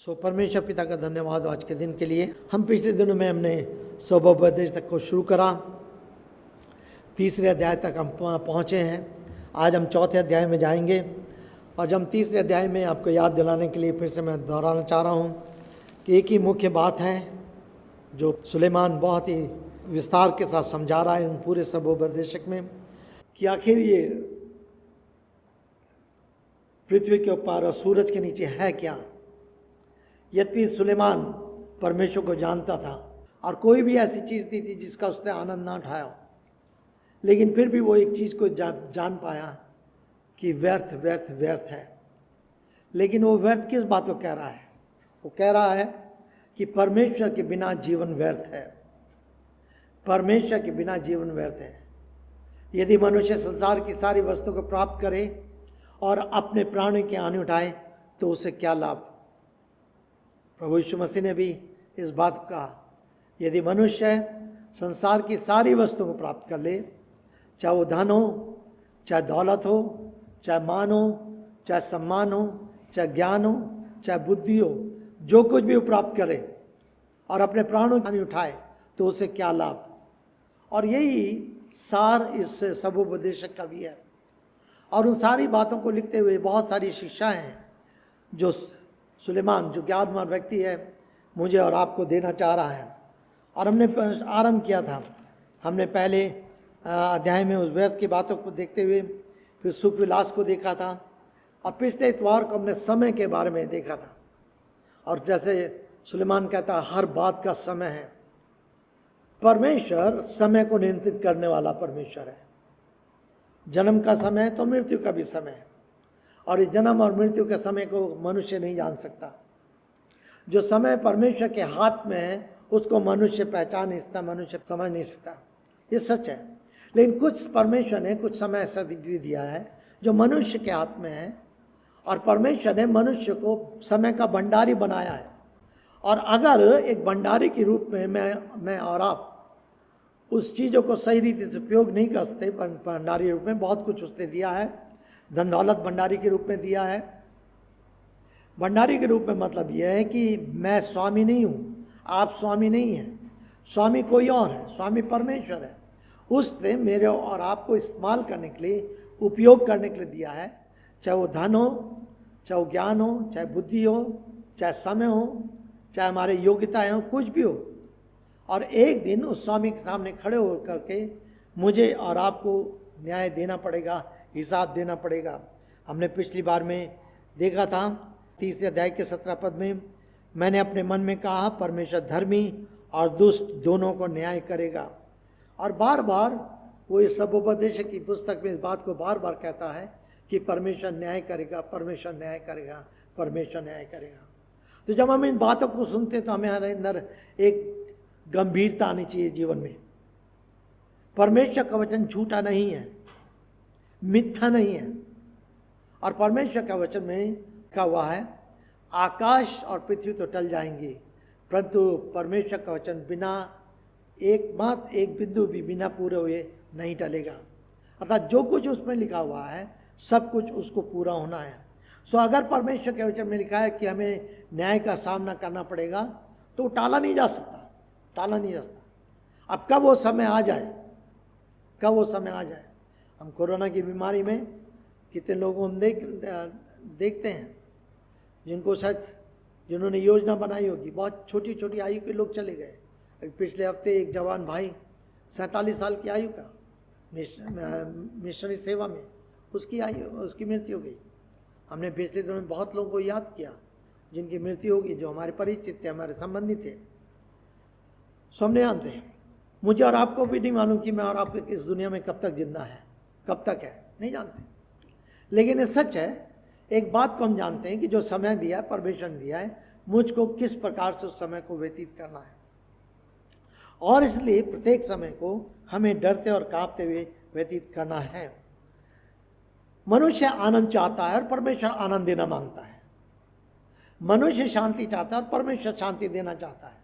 परमेश्वर पिता का धन्यवाद आज के दिन के लिए। हम पिछले दिनों में हमने स्वभावोपदेश तक को शुरू करा, तीसरे अध्याय तक हम पहुँचे हैं। आज हम चौथे अध्याय में जाएंगे और जब हम तीसरे अध्याय में आपको याद दिलाने के लिए फिर से मैं दोहराना चाह रहा हूँ कि एक ही मुख्य बात है जो सुलेमान बहुत ही विस्तार के साथ समझा रहा है उन पूरे स्वभावोपदेशक में, कि आखिर ये पृथ्वी के ऊपर और सूरज के नीचे है क्या। यद्यपि सुलेमान परमेश्वर को जानता था और कोई भी ऐसी चीज़ नहीं थी जिसका उसने आनंद ना उठाया हो, लेकिन फिर भी वो एक चीज़ को जान पाया कि व्यर्थ व्यर्थ व्यर्थ है। लेकिन वो व्यर्थ किस बात को कह रहा है? वो कह रहा है कि परमेश्वर के बिना जीवन व्यर्थ है। परमेश्वर के बिना जीवन व्यर्थ है। यदि मनुष्य संसार की सारी वस्तु को प्राप्त करे और अपने प्राणों की हानि उठाए तो उसे क्या लाभ। प्रभु यीशु मसीह ने भी इस बात को कहा, यदि मनुष्य संसार की सारी वस्तुओं को प्राप्त कर ले, चाहे वो धन हो, चाहे दौलत हो, चाहे मान हो, चाहे सम्मान हो, चाहे ज्ञान हो, चाहे बुद्धि हो, जो कुछ भी वो प्राप्त करे और अपने प्राणों की हानि उठाए तो उसे क्या लाभ। और यही सार इस स्वभावोपदेशक का भी है। और उन सारी बातों को लिखते हुए बहुत सारी शिक्षाएं हैं जो सुलेमान, जो ज्ञानवान व्यक्ति है, मुझे और आपको देना चाह रहा है। और हमने आरंभ किया था, हमने पहले अध्याय में उस व्यर्थ की बातों को देखते हुए फिर सुख विलास को देखा था, और पिछले इतवार को हमने समय के बारे में देखा था। और जैसे सुलेमान कहता हर बात का समय है। परमेश्वर समय को नियंत्रित करने वाला परमेश्वर है। जन्म का समय है तो मृत्यु का भी समय है, और इस जन्म और मृत्यु के समय को मनुष्य नहीं जान सकता। जो समय परमेश्वर के हाथ में है उसको मनुष्य पहचान नहीं सकता, मनुष्य समझ नहीं सकता। ये सच है। लेकिन कुछ परमेश्वर ने कुछ समय ऐसा भी दिया है जो मनुष्य के हाथ में है, और परमेश्वर ने मनुष्य को समय का भंडारी बनाया है। और अगर एक भंडारी के रूप में मैं और आप उस चीज़ों को सही रीति से उपयोग नहीं कर सकते, भंडारी के रूप में बहुत कुछ उसने दिया है। धन दौलत भंडारी के रूप में दिया है। भंडारी के रूप में मतलब यह है कि मैं स्वामी नहीं हूँ, आप स्वामी नहीं हैं, स्वामी कोई और है, स्वामी परमेश्वर है। उसने मेरे और आपको इस्तेमाल करने के लिए, उपयोग करने के लिए दिया है। चाहे वो धन हो, चाहे वो ज्ञान हो, चाहे बुद्धि हो, चाहे समय हो, चाहे हमारे योग्यताएं हो, कुछ भी हो। और एक दिन उस स्वामी के सामने खड़े हो करके मुझे और आपको न्याय देना पड़ेगा, हिसाब देना पड़ेगा। हमने पिछली बार में देखा था तीसरे अध्याय के 17 पद में, मैंने अपने मन में कहा परमेश्वर धर्मी और दुष्ट दोनों को न्याय करेगा। और बार बार वो इस स्वभावोपदेशक की पुस्तक में इस बात को बार बार कहता है कि परमेश्वर न्याय करेगा, परमेश्वर न्याय करेगा, परमेश्वर न्याय करेगा। तो जब हम इन बातों को सुनते हैं तो हमारे अंदर एक गंभीरता आनी चाहिए जीवन में। परमेश्वर का वचन झूठा नहीं है, मिथ्या नहीं है। और परमेश्वर का वचन में क्या हुआ है, आकाश और पृथ्वी तो टल जाएंगी परंतु परमेश्वर का वचन बिना एकमात्र एक बिंदु भी बिना पूरे हुए नहीं टलेगा। अर्थात जो कुछ उसमें लिखा हुआ है सब कुछ उसको पूरा होना है। सो अगर परमेश्वर के वचन में लिखा है कि हमें न्याय का सामना करना पड़ेगा तो टाला नहीं जा सकता, टाला नहीं जा सकता। अब कब वो समय आ जाए, कब वो समय आ जाए। हम कोरोना की बीमारी में कितने लोगों हम देखते हैं जिनको शायद जिन्होंने योजना बनाई होगी, बहुत छोटी छोटी आयु के लोग चले गए। अभी पिछले हफ्ते एक जवान भाई 47 साल की आयु का मिशनरी सेवा में उसकी मृत्यु हो गई। हमने पिछले दिनों में बहुत लोगों को याद किया जिनकी मृत्यु होगी, जो हमारे परिचित थे, हमारे संबंधी थे। सो हम नहीं जानते, मुझे और आपको भी नहीं मालूम कि मैं और आप इस दुनिया में कब तक जिंदा है, कब तक है, नहीं जानते। लेकिन ये सच है, एक बात को हम जानते हैं कि जो समय दिया है परमेश्वर ने दिया है, मुझको किस प्रकार से उस समय को व्यतीत करना है। और इसलिए प्रत्येक समय को हमें डरते और कांपते हुए व्यतीत करना है। मनुष्य आनंद चाहता है और परमेश्वर आनंद देना मांगता है। मनुष्य शांति चाहता है और परमेश्वर शांति देना चाहता है।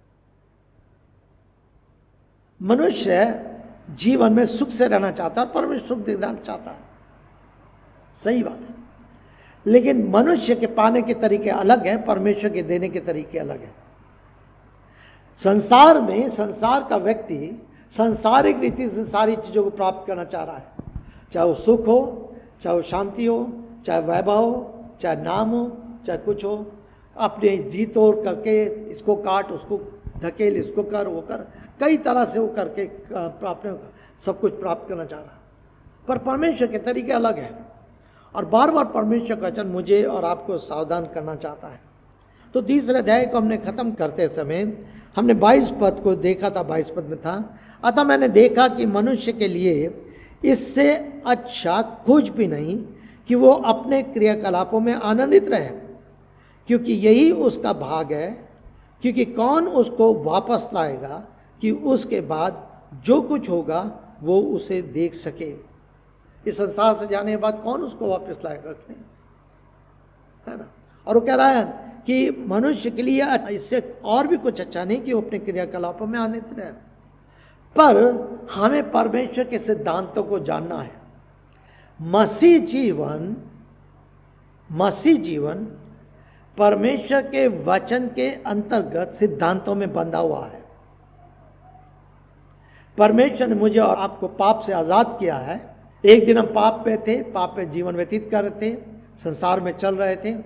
मनुष्य जीवन में सुख से रहना चाहता है और परमेश्वर सुख देना चाहता है। सही बात है। लेकिन मनुष्य के पाने के तरीके अलग हैं, परमेश्वर के देने के तरीके अलग हैं। संसार में संसार का व्यक्ति सांसारिक रीति से सारी चीज़ों को प्राप्त करना चाह रहा है, चाहे वो सुख हो, चाहे वो शांति हो, चाहे वैभव हो, चाहे नाम हो, चाहे कुछ हो। अपने जी तोड़ करके इसको काट, उसको धकेल, इसको कर, वो कर, कई तरह से वो करके अपने सब कुछ प्राप्त करना चाह रहा है। पर परमेश्वर के तरीके अलग हैं और बार बार परमेश्वर का वचन मुझे और आपको सावधान करना चाहता है। तो तीसरे अध्याय को हमने ख़त्म करते समय हमने 22 पद को देखा था। 22 पद में था, अतः मैंने देखा कि मनुष्य के लिए इससे अच्छा कुछ भी नहीं कि वो अपने क्रियाकलापों में आनंदित रहे, क्योंकि यही उसका भाग है। क्योंकि कौन उसको वापस लाएगा कि उसके बाद जो कुछ होगा वो उसे देख सके। इस संसार से जाने के बाद कौन उसको वापस लाएगा, है ना। और वो कह रहा है कि मनुष्य के लिए इससे और भी कुछ अच्छा नहीं कि वो अपने क्रियाकलापों में आनंदित रहे। पर हमें परमेश्वर के सिद्धांतों को जानना है। मसीह जीवन परमेश्वर के वचन के अंतर्गत सिद्धांतों में बंधा हुआ है। परमेश्वर ने मुझे और आपको पाप से आज़ाद किया है। एक दिन हम पाप पे थे, पाप पे जीवन व्यतीत कर रहे थे, संसार में चल रहे थे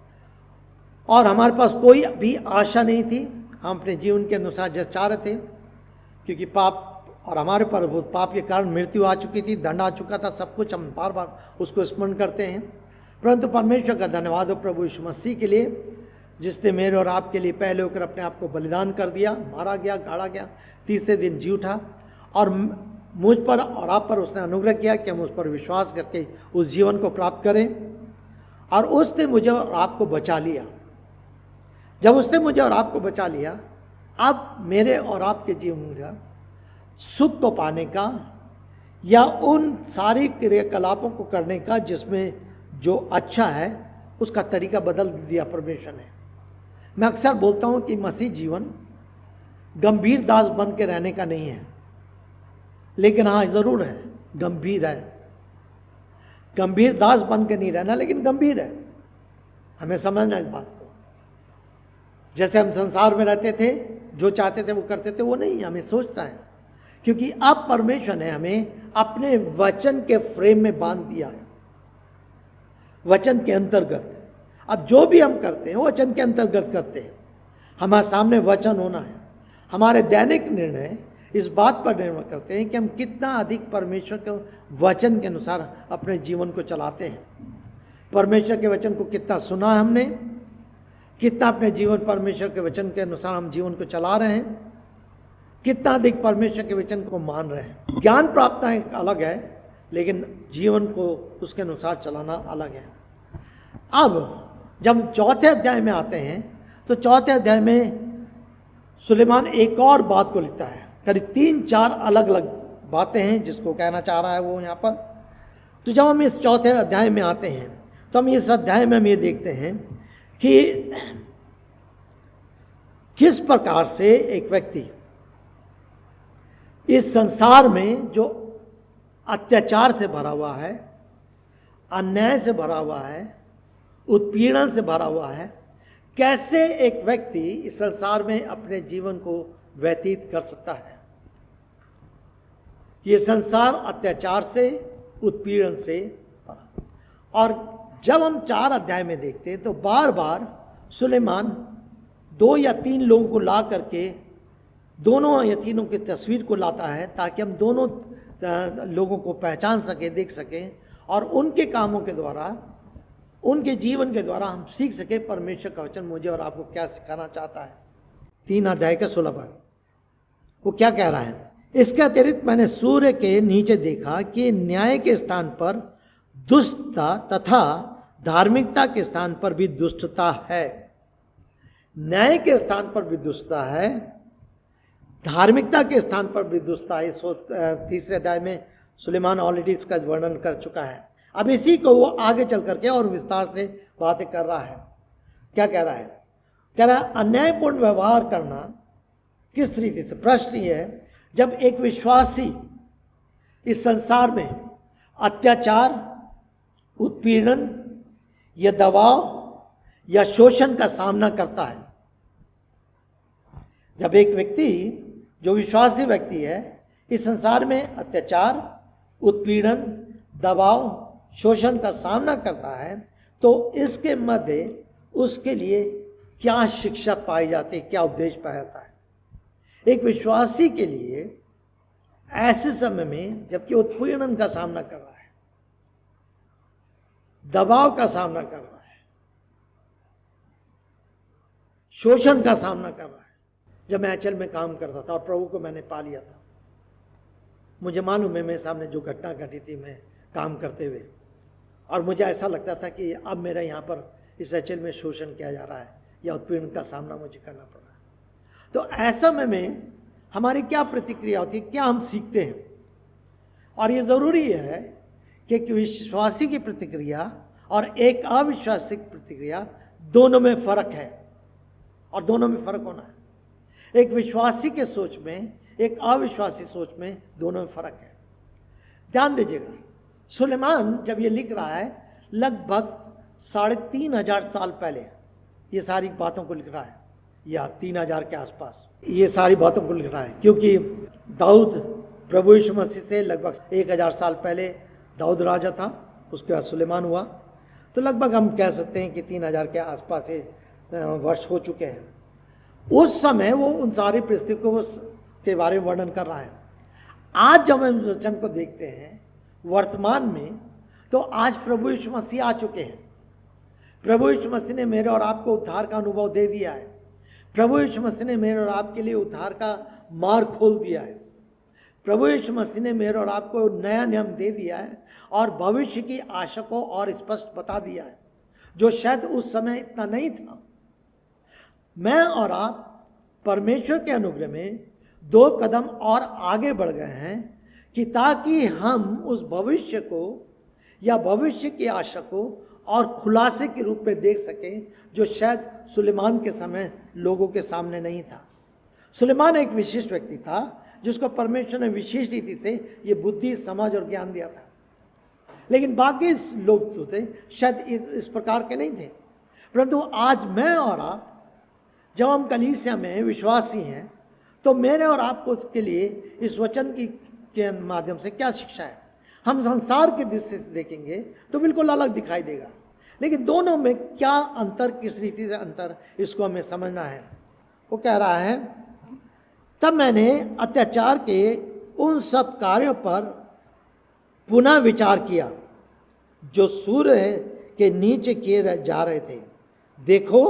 और हमारे पास कोई भी आशा नहीं थी। हम अपने जीवन के अनुसार जैसे चाह रहे थे, क्योंकि पाप और हमारे पर वो पाप के कारण मृत्यु आ चुकी थी, दंड आ चुका था, सब कुछ हम बार बार उसको स्मरण करते हैं। परंतु परमेश्वर का धन्यवाद हो प्रभु यीशु मसीह के लिए, जिसने मेरे और आपके लिए पहले होकर अपने आप को बलिदान कर दिया, मारा गया, गाड़ा गया, तीसरे दिन जी उठा और मुझ पर और आप पर उसने अनुग्रह किया कि हम उस पर विश्वास करके उस जीवन को प्राप्त करें। और उसने मुझे और आपको बचा लिया। जब उसने मुझे और आपको बचा लिया, अब मेरे और आपके जीवन का सुख को पाने का या उन सारी क्रियाकलापों को करने का जिसमें जो अच्छा है, उसका तरीका बदल दिया परमेश्वर ने। मैं अक्सर बोलता हूँ कि मसीह जीवन गंभीर दास बन के रहने का नहीं है, लेकिन हाँ ज़रूर है, गंभीर है। गंभीर दास बन के नहीं रहना, लेकिन गंभीर है। हमें समझना इस बात को। जैसे हम संसार में रहते थे, जो चाहते थे वो करते थे, वो नहीं, हमें सोचना है। क्योंकि अब परमेश्वर ने हमें अपने वचन के फ्रेम में बांध दिया है, वचन के अंतर्गत। अब जो भी हम करते हैं वो वचन के अंतर्गत करते हैं। हमारे सामने वचन होना है। हमारे दैनिक निर्णय इस बात पर निर्भर करते हैं कि हम कितना अधिक परमेश्वर के वचन के अनुसार अपने जीवन को चलाते हैं। परमेश्वर के वचन को कितना सुना है हमने, कितना अपने जीवन परमेश्वर के वचन के अनुसार हम जीवन को चला रहे हैं, कितना अधिक परमेश्वर के वचन को मान रहे हैं। ज्ञान प्राप्त एक अलग है, लेकिन जीवन को उसके अनुसार चलाना अलग है। अब जब हम चौथे अध्याय में आते हैं, तो चौथे अध्याय में सुलेमान एक और बात को लिखता है। करीब 3-4 अलग अलग बातें हैं जिसको कहना चाह रहा है वो यहाँ पर। तो जब हम इस चौथे अध्याय में आते हैं, तो हम इस अध्याय में हम ये देखते हैं कि किस प्रकार से एक व्यक्ति इस संसार में जो अत्याचार से भरा हुआ है, अन्याय से भरा हुआ है, उत्पीड़न से भरा हुआ है, कैसे एक व्यक्ति इस संसार में अपने जीवन को व्यतीत कर सकता है। ये संसार अत्याचार से, उत्पीड़न से भरा। और जब हम 4 अध्याय में देखते हैं, तो बार बार सुलेमान 2 या 3 लोगों को ला करके, दोनों या तीनों की तस्वीर को लाता है, ताकि हम दोनों लोगों को पहचान सके, देख सकें, और उनके कामों के द्वारा, उनके जीवन के द्वारा हम सीख सके परमेश्वर का वचन मुझे और आपको क्या सिखाना चाहता है। 3 अध्याय का 16 पद वो क्या कह रहा है। इसके अतिरिक्त मैंने सूर्य के नीचे देखा कि न्याय के स्थान पर दुष्टता तथा धार्मिकता के स्थान पर भी दुष्टता है। न्याय के स्थान पर भी दुष्टता है, धार्मिकता के स्थान पर भी दुष्टता है। इस 3 अध्याय में सुलेमान ऑलरेडी इसका वर्णन कर चुका है। अब इसी को वो आगे चल करके और विस्तार से बातें कर रहा है। क्या कह रहा है? कह रहा है अन्यायपूर्ण व्यवहार करना किस रीति से। प्रश्न ये है, जब एक विश्वासी इस संसार में अत्याचार, उत्पीड़न यह दबाव या शोषण का सामना करता है। जब एक व्यक्ति जो विश्वासी व्यक्ति है इस संसार में अत्याचार, उत्पीड़न, दबाव, शोषण का सामना करता है तो इसके मध्य उसके लिए क्या शिक्षा पाई जाती है, क्या उपदेश पाया जाता है। एक विश्वासी के लिए ऐसे समय में जबकि उत्पीड़न का सामना कर रहा है, दबाव का सामना कर रहा है, शोषण का सामना कर रहा है। जब मैं एचएल में काम करता था और प्रभु को मैंने पा लिया था, मुझे मालूम है मेरे सामने जो घटना घटी थी मैं काम करते हुए, और मुझे ऐसा लगता था कि अब मेरा यहाँ पर इस एचएल में शोषण किया जा रहा है या उत्पीड़न का सामना मुझे करना पड़ रहा है। तो ऐसा में हमारी क्या प्रतिक्रिया होती है, क्या हम सीखते हैं। और ये ज़रूरी है कि एक विश्वासी की प्रतिक्रिया और एक अविश्वासी की प्रतिक्रिया दोनों में फ़र्क है, और दोनों में फ़र्क होना है। एक विश्वासी के सोच में, एक अविश्वासी सोच में, दोनों में फ़र्क है। ध्यान दीजिएगा, सुलेमान जब ये लिख रहा है लगभग 3500 साल पहले ये सारी बातों को लिख रहा है, या 3000 के आसपास ये सारी बातों को लिख रहा है, क्योंकि दाऊद प्रभु यीशु मसीह से लगभग 1000 साल पहले दाऊद राजा था, उसके बाद सुलेमान हुआ। तो लगभग हम कह सकते हैं कि 3000 के आसपास से वर्ष हो चुके हैं। उस समय वो उन सारी परिस्थितियों के बारे में वर्णन कर रहा है। आज जब हम वचन को देखते हैं वर्तमान में, तो आज प्रभु यीशु मसीह आ चुके हैं। प्रभु यीशु मसीह ने मेरे और आपको उद्धार का अनुभव दे दिया है। प्रभु यीशु मसीह ने मेरे और आपके लिए उद्धार का मार्ग खोल दिया है। प्रभु यीशु मसीह ने मेरे और आपको नया नियम दे दिया है और भविष्य की आशा को और स्पष्ट बता दिया है, जो शायद उस समय इतना नहीं था। मैं और आप परमेश्वर के अनुग्रह में 2 कदम और आगे बढ़ गए हैं कि ताकि हम उस भविष्य को या भविष्य की आशा को और खुलासे के रूप में देख सकें, जो शायद सुलेमान के समय लोगों के सामने नहीं था। सुलेमान एक विशिष्ट व्यक्ति था जिसको परमेश्वर ने विशेष रीति से ये बुद्धि, समझ और ज्ञान दिया था, लेकिन बाकी लोग जो थे शायद इस प्रकार के नहीं थे। परंतु आज मैं और आप जब हम कलीसिया में विश्वासी हैं, तो मेरे और आपको उसके लिए इस वचन के माध्यम से क्या शिक्षा है। हम संसार के दृष्टि से देखेंगे तो बिल्कुल अलग दिखाई देगा, लेकिन दोनों में क्या अंतर, किस रीति से अंतर, इसको हमें समझना है। वो कह रहा है, तब मैंने अत्याचार के उन सब कार्यों पर पुनः विचार किया जो सूर्य के नीचे किए जा रहे थे। देखो,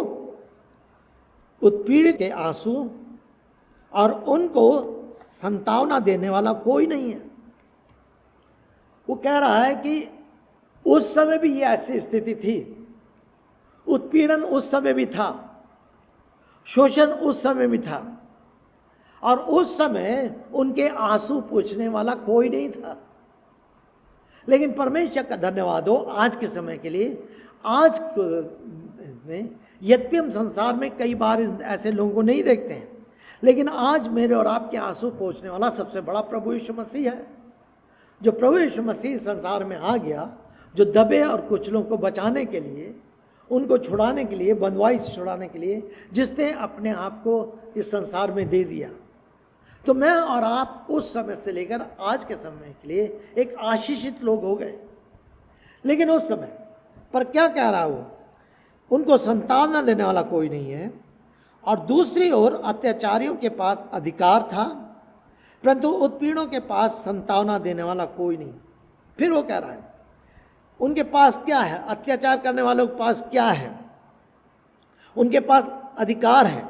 उत्पीड़ित के आंसू और उनको संतावना देने वाला कोई नहीं है। वो कह रहा है कि उस समय भी ये ऐसी स्थिति थी, उत्पीड़न उस समय भी था, शोषण उस समय भी था, और उस समय उनके आंसू पूछने वाला कोई नहीं था। लेकिन परमेश्वर का धन्यवाद हो आज के समय के लिए। आज में यद्यपि हम संसार में कई बार ऐसे लोगों को नहीं देखते हैं, लेकिन आज मेरे और आपके आंसू पोंछने वाला सबसे बड़ा प्रभु यीशु मसीह है। जो प्रभु यीशु मसीह संसार में आ गया, जो दबे और कुचलों को बचाने के लिए, उनको छुड़ाने के लिए, बंधुआई से छुड़ाने के लिए, जिसने अपने आप को इस संसार में दे दिया। तो मैं और आप उस समय से लेकर आज के समय के लिए एक आशीषित लोग हो गए। लेकिन उस समय पर क्या कह रहा वो, उनको संतावना देने वाला कोई नहीं है, और दूसरी ओर अत्याचारियों के पास अधिकार था, परंतु उत्पीड़नों के पास संतावना देने वाला कोई नहीं। फिर वो कह रहा है, उनके पास क्या है, अत्याचार करने वालों के पास क्या है, उनके पास अधिकार है।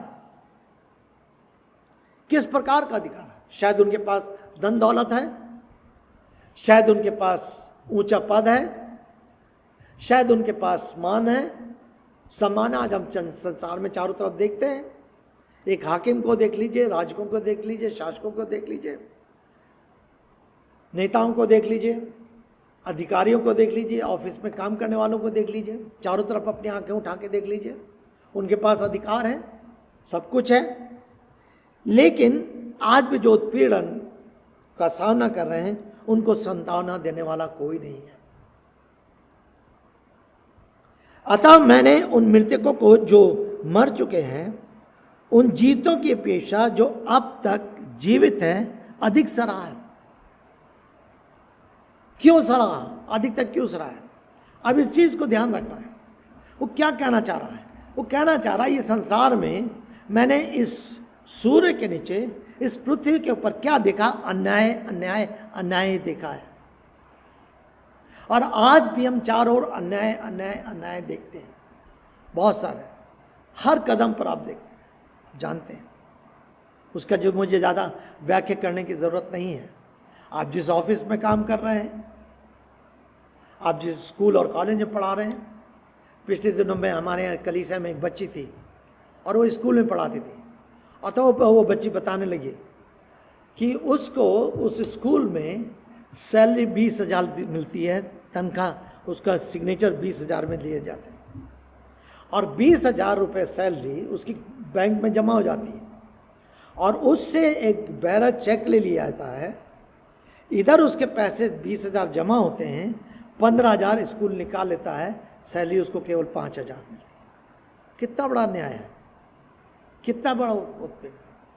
किस प्रकार का अधिकार है? शायद उनके पास धन दौलत है, शायद उनके पास ऊंचा पद है, शायद उनके पास मान है, सम्मान। आज हम संसार में चारों तरफ देखते हैं, एक हाकिम को देख लीजिए, राजकों को देख लीजिए, शासकों को देख लीजिए, नेताओं को देख लीजिए, अधिकारियों को देख लीजिए, ऑफिस में काम करने वालों को देख लीजिए, चारों तरफ अपनी आंखें उठा के देख लीजिए। उनके पास अधिकार है, सब कुछ है, लेकिन आज भी जो उत्पीड़न का सामना कर रहे हैं, उनको संतावना देने वाला कोई नहीं है। अतः मैंने उन मृतकों को जो मर चुके हैं उन जीवितों की अपेक्षा जो अब तक जीवित हैं अधिक सराहा है। क्यों सराहा? अधिक तक क्यों सराहा है? अब इस चीज को ध्यान रखना है। वो क्या कहना चाह रहा है? वो कहना चाह रहा है ये संसार में मैंने इस सूर्य के नीचे, इस पृथ्वी के ऊपर क्या देखा? अन्याय अन्याय अन्याय देखा है। और आज भी हम चारों ओर अन्याय अन्याय अन्याय देखते हैं, बहुत सारे, हर कदम पर आप देखते हैं, जानते हैं। उसका जो मुझे ज़्यादा व्याख्या करने की ज़रूरत नहीं है। आप जिस ऑफिस में काम कर रहे हैं, आप जिस स्कूल और कॉलेज में पढ़ा रहे हैं, पिछले दिनों में हमारे यहाँ कलीसिया में एक बच्ची थी और वो स्कूल में पढ़ाती थी, और तो वो बच्ची बताने लगी कि उसको उस स्कूल में सैलरी 20,000 मिलती है, तनख्वाह उसका सिग्नेचर 20,000 में लिए जाते हैं, और 20,000 रुपये सैलरी उसकी बैंक में जमा हो जाती है, और उससे एक बैरा चेक ले लिया जाता है। इधर उसके पैसे 20,000 जमा होते हैं, 15,000 स्कूल निकाल लेता है, सैलरी उसको केवल 5,000 मिलती है। कितना बड़ा न्याय है, कितना बड़ा उत्पीड़न।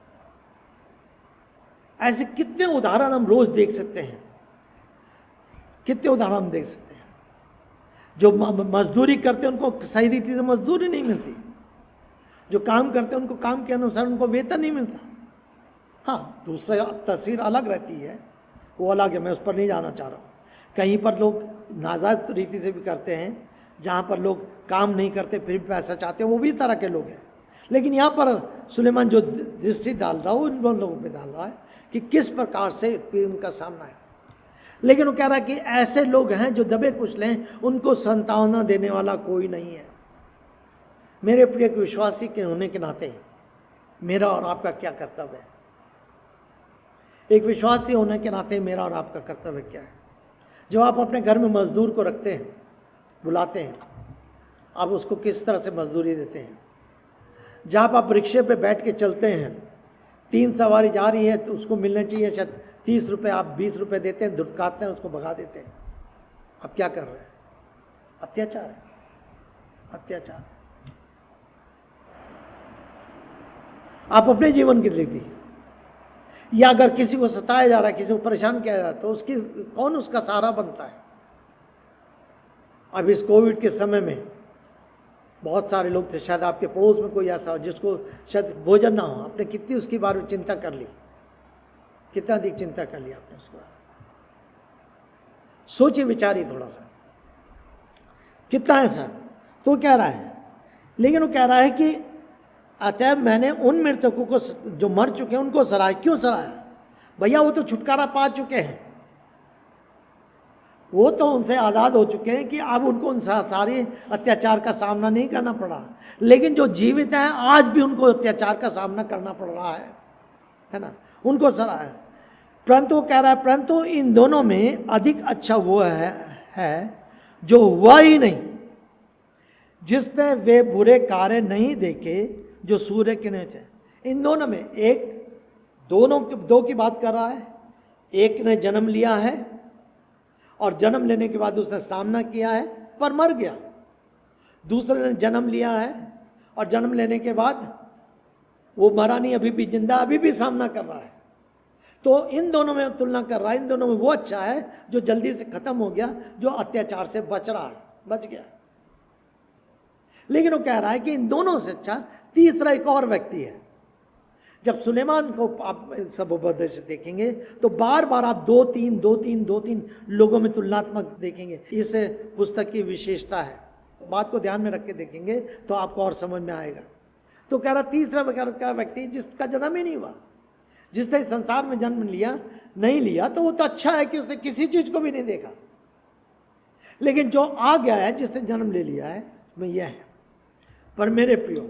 ऐसे कितने उदाहरण हम रोज देख सकते हैं, कितने उदाहरण हम देख सकते हैं। जो मजदूरी करते हैं उनको सही रीति से मजदूरी नहीं मिलती, जो काम करते हैं उनको काम के अनुसार उनको वेतन नहीं मिलता। हाँ, दूसरा तस्वीर अलग रहती है, वो अलग है, मैं उस पर नहीं जाना चाह रहा हूँ। कहीं पर लोग नाजायज रीति से भी करते हैं, जहाँ पर लोग काम नहीं करते फिर भी पैसा चाहते हैं, वो भी तरह के लोग हैं। लेकिन यहाँ पर सुलेमान जो दृष्टि डाल रहा है वो इन लोगों पे डाल रहा है कि किस प्रकार से उत्पीड़न का सामना है। लेकिन वो कह रहा है कि ऐसे लोग हैं जो दबे कुचले हैं, उनको सांत्वना देने वाला कोई नहीं है। मेरे प्रिय विश्वासी के होने के नाते मेरा और आपका क्या कर्तव्य है? एक विश्वासी होने के नाते मेरा और आपका कर्तव्य क्या है? जब आप अपने घर में मजदूर को रखते हैं, बुलाते हैं, आप उसको किस तरह से मजदूरी देते हैं? जब आप रिक्शे पे बैठ के चलते हैं, 3 सवारी जा रही है तो उसको मिलने चाहिए शायद 30 रुपये, आप 20 रुपये देते हैं, धुतकारते हैं, उसको भगा देते हैं। आप क्या कर रहे हैं? अत्याचार है, अत्याचार है। आप अपने जीवन की देखिए, या अगर किसी को सताया जा रहा है, किसी को परेशान किया जा रहा है, तो उसकी कौन उसका सहारा बनता है? अब इस कोविड के समय में बहुत सारे लोग थे, शायद आपके पड़ोस में कोई ऐसा हो जिसको शायद भोजन ना हो, आपने कितनी उसके बारे में चिंता कर ली, कितना अधिक चिंता कर लिया आपने उसके बारे में? सोचिए, विचारिए थोड़ा सा, कितना ऐसा तो कह रहा है। लेकिन वो कह रहा है कि अतः मैंने उन मृतकों को जो मर चुके हैं उनको सराहा। क्यों सराहा? भैया वो तो छुटकारा पा चुके हैं, वो तो उनसे आज़ाद हो चुके हैं कि अब उनको उन सारे अत्याचार का सामना नहीं करना पड़ा। लेकिन जो जीवित हैं आज भी उनको अत्याचार का सामना करना पड़ रहा है ना, उनको सराहा है। परंतु वो कह रहा है, परंतु इन दोनों में अधिक अच्छा वो है जो हुआ ही नहीं, जिसने वे बुरे कार्य नहीं देखे जो सूर्य के नीचे। इन दोनों में एक दो की बात कर रहा है। एक ने जन्म लिया है और जन्म लेने के बाद उसने सामना किया है पर मर गया। दूसरे ने जन्म लिया है और जन्म लेने के बाद वो मरा नहीं, अभी भी जिंदा, अभी भी सामना कर रहा है। तो इन दोनों में तुलना कर रहा है, इन दोनों में वो अच्छा है जो जल्दी से खत्म हो गया, जो अत्याचार से बच रहा है, बच गया। लेकिन वो कह रहा है कि इन दोनों से अच्छा तीसरा एक और व्यक्ति है। जब सुलेमान को आप सब उपदेश देखेंगे तो बार बार आप 2-3 लोगों में तुलनात्मक देखेंगे। इस पुस्तक की विशेषता है, बात को ध्यान में रख के देखेंगे तो आपको और समझ में आएगा। तो कह रहा तीसरा का व्यक्ति जिसका जन्म ही नहीं हुआ, जिसने संसार में जन्म नहीं लिया, तो वो तो अच्छा है कि उसने किसी चीज को भी नहीं देखा। लेकिन जो आ गया है, जिसने जन्म ले लिया है, उसमें यह है। पर मेरे प्रियो,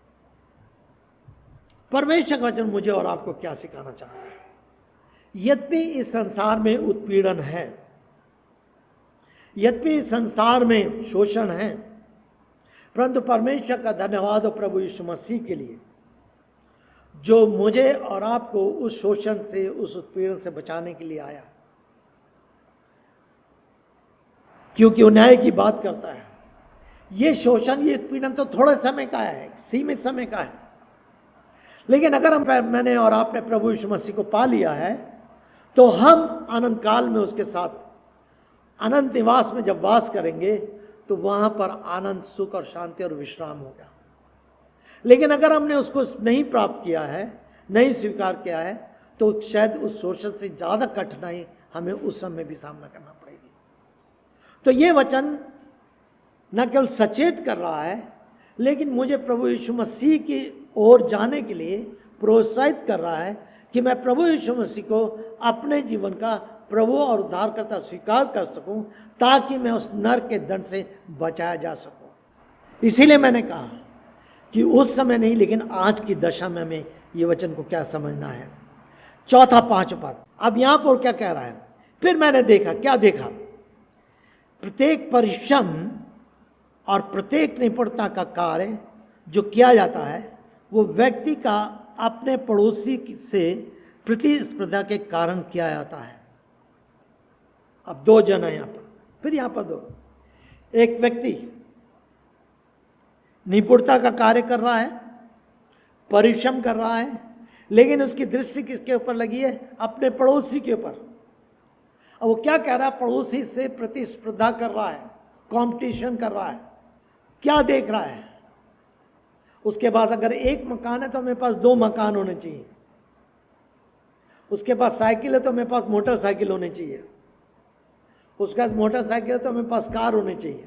परमेश्वर का वचन मुझे और आपको क्या सिखाना चाह रहा है? यद्यपि इस संसार में उत्पीड़न है, यद्यपि इस संसार में शोषण है, परंतु परमेश्वर का धन्यवाद हो प्रभु यीशु मसीह के लिए, जो मुझे और आपको उस शोषण से, उस उत्पीड़न से बचाने के लिए आया। क्योंकि वो न्याय की बात करता है, ये शोषण, ये उत्पीड़न तो थोड़े समय का है, सीमित समय का है। लेकिन अगर मैंने और आपने प्रभु यीशु मसीह को पा लिया है, तो हम अनंत काल में उसके साथ अनंत निवास में जब वास करेंगे तो वहां पर आनंद, सुख और शांति और विश्राम होगा। लेकिन अगर हमने उसको नहीं प्राप्त किया है, नहीं स्वीकार किया है, तो शायद उस शोषण से ज़्यादा कठिनाई हमें उस समय भी सामना करना पड़ेगी। तो ये वचन न केवल सचेत कर रहा है, लेकिन मुझे प्रभु यीशु मसीह की ओर जाने के लिए प्रोत्साहित कर रहा है कि मैं प्रभु यीशु मसीह को अपने जीवन का प्रभु और उद्धारकर्ता स्वीकार कर सकूं, ताकि मैं उस नरक के दंड से बचाया जा सकूं। इसीलिए मैंने कहा कि उस समय नहीं, लेकिन आज की दशा में हमें ये वचन को क्या समझना है। चौथा 5 पद, अब यहाँ पर क्या कह रहा है? फिर मैंने देखा, क्या देखा? प्रत्येक परिश्रम और प्रत्येक निपुणता का कार्य जो किया जाता है, वो व्यक्ति का अपने पड़ोसी से प्रतिस्पर्धा के कारण किया जाता है। अब 2 जन है यहाँ पर, फिर यहाँ पर 2, एक व्यक्ति निपुणता का कार्य कर रहा है, परिश्रम कर रहा है, लेकिन उसकी दृष्टि किसके ऊपर लगी है? अपने पड़ोसी के ऊपर। अब वो क्या कह रहा है? पड़ोसी से प्रतिस्पर्धा कर रहा है, कंपटीशन कर रहा है। क्या देख रहा है? उसके पास अगर एक मकान है तो मेरे पास 2 मकान होने चाहिए। उसके पास साइकिल है तो मेरे पास मोटरसाइकिल होनी चाहिए। उसके पास मोटरसाइकिल है तो मेरे पास कार होनी चाहिए।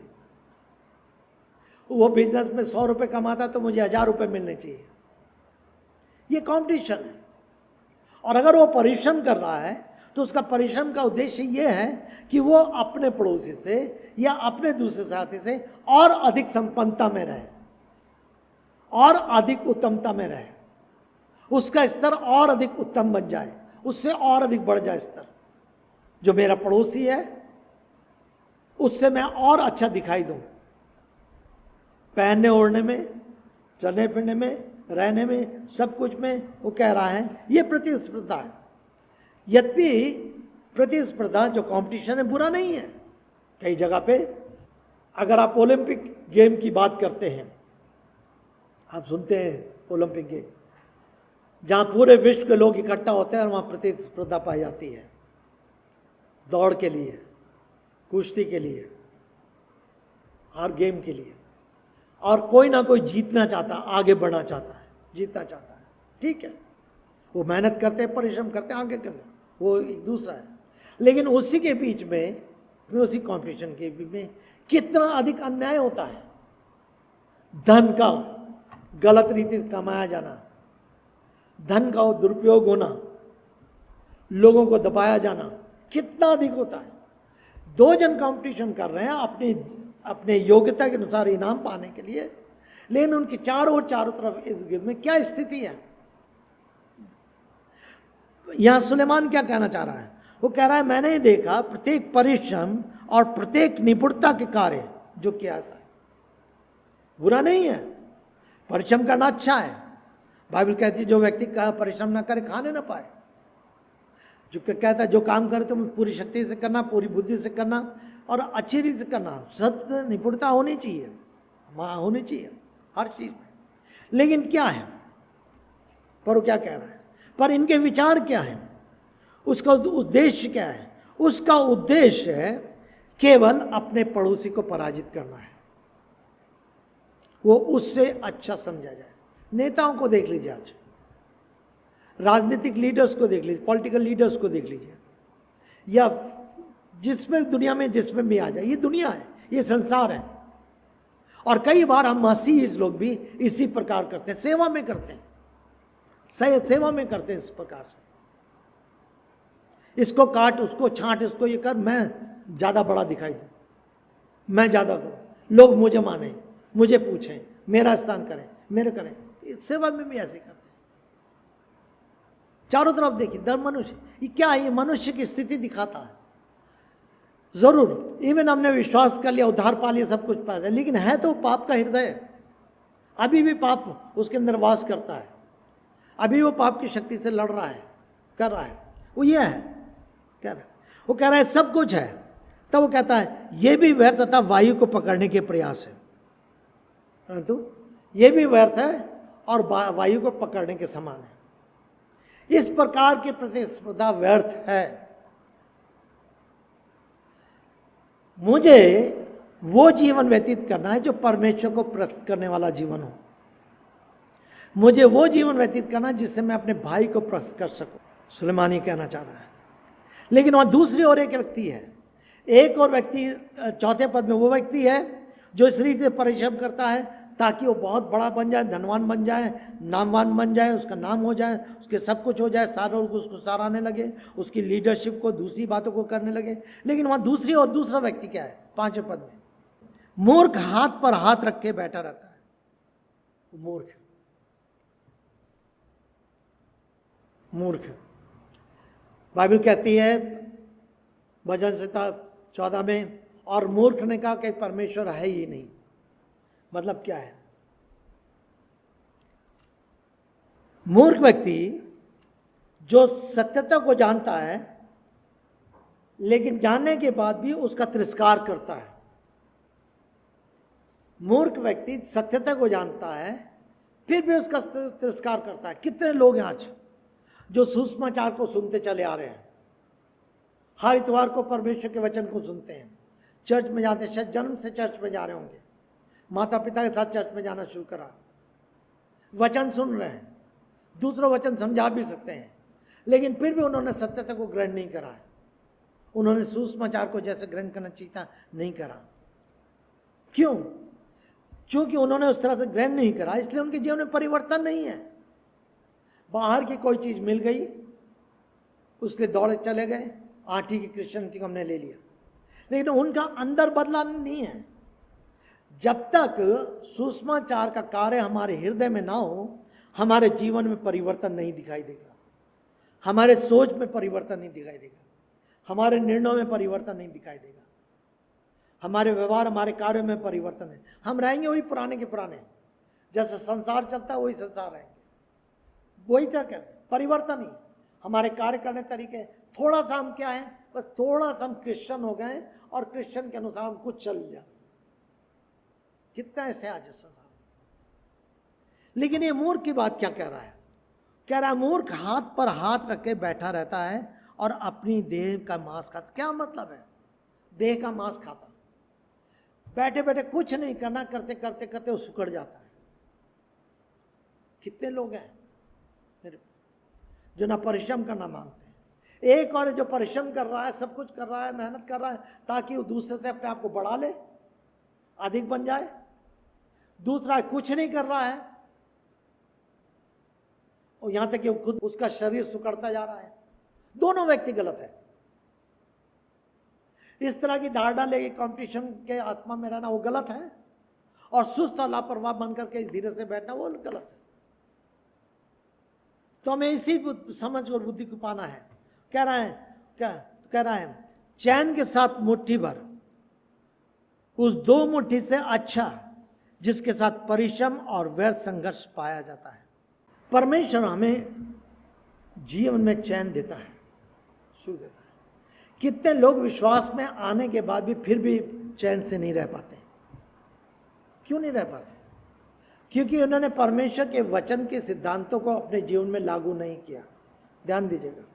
वो बिजनेस में 100 रुपये कमाता तो मुझे 1000 रुपये मिलने चाहिए। ये कंपटीशन है। और अगर वो परिश्रम कर रहा है तो उसका परिश्रम का उद्देश्य ये है कि वो अपने पड़ोसी से या अपने दूसरे साथी से और अधिक संपन्नता में रहे, और अधिक उत्तमता में रहे, उसका स्तर और अधिक उत्तम बन जाए, उससे और अधिक बढ़ जाए स्तर। जो मेरा पड़ोसी है उससे मैं और अच्छा दिखाई दूं, पहनने ओढ़ने में, चलने फिरने में, रहने में, सब कुछ में। वो कह रहा है ये प्रतिस्पर्धा है। यद्यपि प्रतिस्पर्धा जो कंपटीशन है बुरा नहीं है। कई जगह पे अगर आप ओलंपिक गेम की बात करते हैं, आप सुनते हैं ओलंपिक गेम, जहाँ पूरे विश्व के लोग इकट्ठा होते हैं और वहाँ प्रतिस्पर्धा पाई जाती है, दौड़ के लिए, कुश्ती के लिए, हर गेम के लिए। और कोई ना कोई जीतना चाहता, आगे बढ़ना चाहता है, जीतना चाहता है। ठीक है, वो मेहनत करते हैं, परिश्रम करते हैं, आगे करना, वो एक दूसरा है। लेकिन उसी के बीच में, उसी कंपटीशन के बीच में कितना अधिक अन्याय होता है। धन का गलत रीति से कमाया जाना, धन का दुरुपयोग होना, लोगों को दबाया जाना कितना अधिक होता है। 2 जन कंपटीशन कर रहे हैं अपने योग्यता के अनुसार इनाम पाने के लिए, लेकिन उनकी चारों तरफ इर्द गिर्द में क्या स्थिति है। यहां सुलेमान क्या कहना चाह रहा है? वो कह रहा है मैंने देखा प्रत्येक परिश्रम और प्रत्येक निपुणता के कार्य जो किया था, बुरा नहीं है, परिश्रम करना अच्छा है। बाइबल कहती है जो व्यक्ति का परिश्रम ना करे खाने ना पाए। जो कहता है जो काम करे तो पूरी शक्ति से करना, पूरी बुद्धि से करना और अच्छी रीति से करना। सब निपुणता होनी चाहिए, होनी चाहिए हर चीज में। लेकिन क्या है, पर वो क्या कह रहा है? पर इनके विचार क्या है? उसका उद्देश्य क्या है? उसका उद्देश्य है केवल अपने पड़ोसी को पराजित करना है, वो उससे अच्छा समझा जाए। नेताओं को देख लीजिए, आज राजनीतिक लीडर्स को देख लीजिए, पॉलिटिकल लीडर्स को देख लीजिए, या जिसमें दुनिया में जिसमें भी आ जाए, ये दुनिया है, ये संसार है। और कई बार हम मसीही लोग भी इसी प्रकार करते हैं, सेवा में करते हैं, सेवा में करते हैं इस प्रकार से। इसको काट, उसको छांट, इसको ये कर, मैं ज़्यादा बड़ा दिखाई दूँ, मैं ज़्यादा करूँ, लोग मुझे माने, मुझे पूछें, मेरा स्थान करें, मेरे करें। सेवा में भी ऐसे करते हैं। चारों तरफ देखिए, दर मनुष्य, ये क्या है? ये मनुष्य की स्थिति दिखाता है। जरूर इवन हमने विश्वास कर लिया, उद्धार पा लिया, सब कुछ पा लिया, लेकिन है तो पाप का हृदय, अभी भी पाप उसके अंदर वास करता है, अभी वो पाप की शक्ति से लड़ रहा है, कर रहा है। वो ये है, कह रहा है, वो कह रहा है सब कुछ है, तब वो कहता है ये भी व्यर्थ तथा वायु को पकड़ने के प्रयास है। परंतु ये भी व्यर्थ है और वायु को पकड़ने के समान है। इस प्रकार की प्रतिस्पर्धा व्यर्थ है। मुझे वो जीवन व्यतीत करना है जो परमेश्वर को प्रसन्न करने वाला जीवन हो। मुझे वो जीवन व्यतीत करना है जिससे मैं अपने भाई को प्रसन्न कर सकूं। सुलेमानी कहना चाह रहा है। लेकिन वहां दूसरी ओर एक व्यक्ति है, एक और व्यक्ति, चौथे पद में वो व्यक्ति है जो इस रीति से परिश्रम करता है ताकि वो बहुत बड़ा बन जाए, धनवान बन जाए, नामवान बन जाए, उसका नाम हो जाए, उसके सब कुछ हो जाए, सारे लोग उसको सराहने लगे, उसकी लीडरशिप को, दूसरी बातों को करने लगे। लेकिन वहाँ दूसरी और दूसरा व्यक्ति क्या है? 5वें पद में, मूर्ख हाथ पर हाथ रख के बैठा रहता है। मूर्ख, मूर्ख बाइबल कहती है भजन संहिता 14 में, और मूर्ख ने कहा कि परमेश्वर है ही नहीं। मतलब क्या है? मूर्ख व्यक्ति जो सत्यता को जानता है लेकिन जानने के बाद भी उसका तिरस्कार करता है। मूर्ख व्यक्ति सत्यता को जानता है फिर भी उसका तिरस्कार करता है। कितने लोग हैं आज जो सुसमाचार को सुनते चले आ रहे हैं, हर इतवार को परमेश्वर के वचन को सुनते हैं, चर्च में जाते हैं, शायद जन्म से चर्च में जा रहे होंगे, माता पिता के साथ चर्च में जाना शुरू करा, वचन सुन रहे हैं, दूसरों वचन समझा भी सकते हैं, लेकिन फिर भी उन्होंने सत्यता को ग्रहण नहीं करा है। उन्होंने सुसमाचार को जैसे ग्रहण करना चाहिए था नहीं करा। क्यों? क्योंकि उन्होंने उस तरह से ग्रहण नहीं करा, इसलिए उनके जीवन में परिवर्तन नहीं है। बाहर की कोई चीज मिल गई, उसके दौड़े चले गए, आठी की क्रिश्चियनिटी को हमने ले लिया, लेकिन उनका अंदर बदला नहीं है। जब तक सुसमाचार का कार्य हमारे हृदय में ना हो, हमारे जीवन में परिवर्तन नहीं दिखाई देगा, हमारे सोच में परिवर्तन नहीं दिखाई देगा, हमारे निर्णयों में परिवर्तन नहीं दिखाई देगा, हमारे व्यवहार, हमारे कार्यों में परिवर्तन है। हम रहेंगे वही पुराने के पुराने, जैसे संसार चलता है वही संसार रहेंगे, वही क्या करें, परिवर्तन ही। हमारे कार्य करने तरीके, थोड़ा सा हम क्या है, बस थोड़ा सा हम क्रिश्चियन हो गए और क्रिश्चियन के अनुसार हम कुछ चल जाए। कितना ऐसे आज संसार में। लेकिन ये मूर्ख की बात क्या कह रहा है? कह रहा है मूर्ख हाथ पर हाथ रख के बैठा रहता है और अपनी देह का मांस खाता। क्या मतलब है? देह का मांस खाता, बैठे बैठे कुछ नहीं करना, करते करते करते वो सुकड़ जाता है। कितने लोग हैं जो ना परिश्रम करना मांगते हैं। एक और जो परिश्रम कर रहा है, सब कुछ कर रहा है, मेहनत कर रहा है ताकि वो दूसरे से अपने आप को बढ़ा ले, अधिक बन जाए। दूसरा कुछ नहीं कर रहा है और यहां तक कि खुद उसका शरीर सुकड़ता जा रहा है। दोनों व्यक्ति गलत है। इस तरह की धारणा लेके कंपटीशन के आत्मा में रहना वो गलत है, और सुस्त और लापरवाह बनकर के धीरे से बैठना वो गलत है। तो हमें इसी समझ और बुद्धि को पाना है। कह रहा है चैन के साथ मुट्ठी भर, उस 2 मुट्ठी से अच्छा जिसके साथ परिश्रम और व्यर्थ संघर्ष पाया जाता है। परमेश्वर हमें जीवन में चैन देता है, सुख देता है। कितने लोग विश्वास में आने के बाद भी फिर भी चैन से नहीं रह पाते? क्यों नहीं रह पाते? क्योंकि उन्होंने परमेश्वर के वचन के सिद्धांतों को अपने जीवन में लागू नहीं किया। ध्यान दीजिएगा,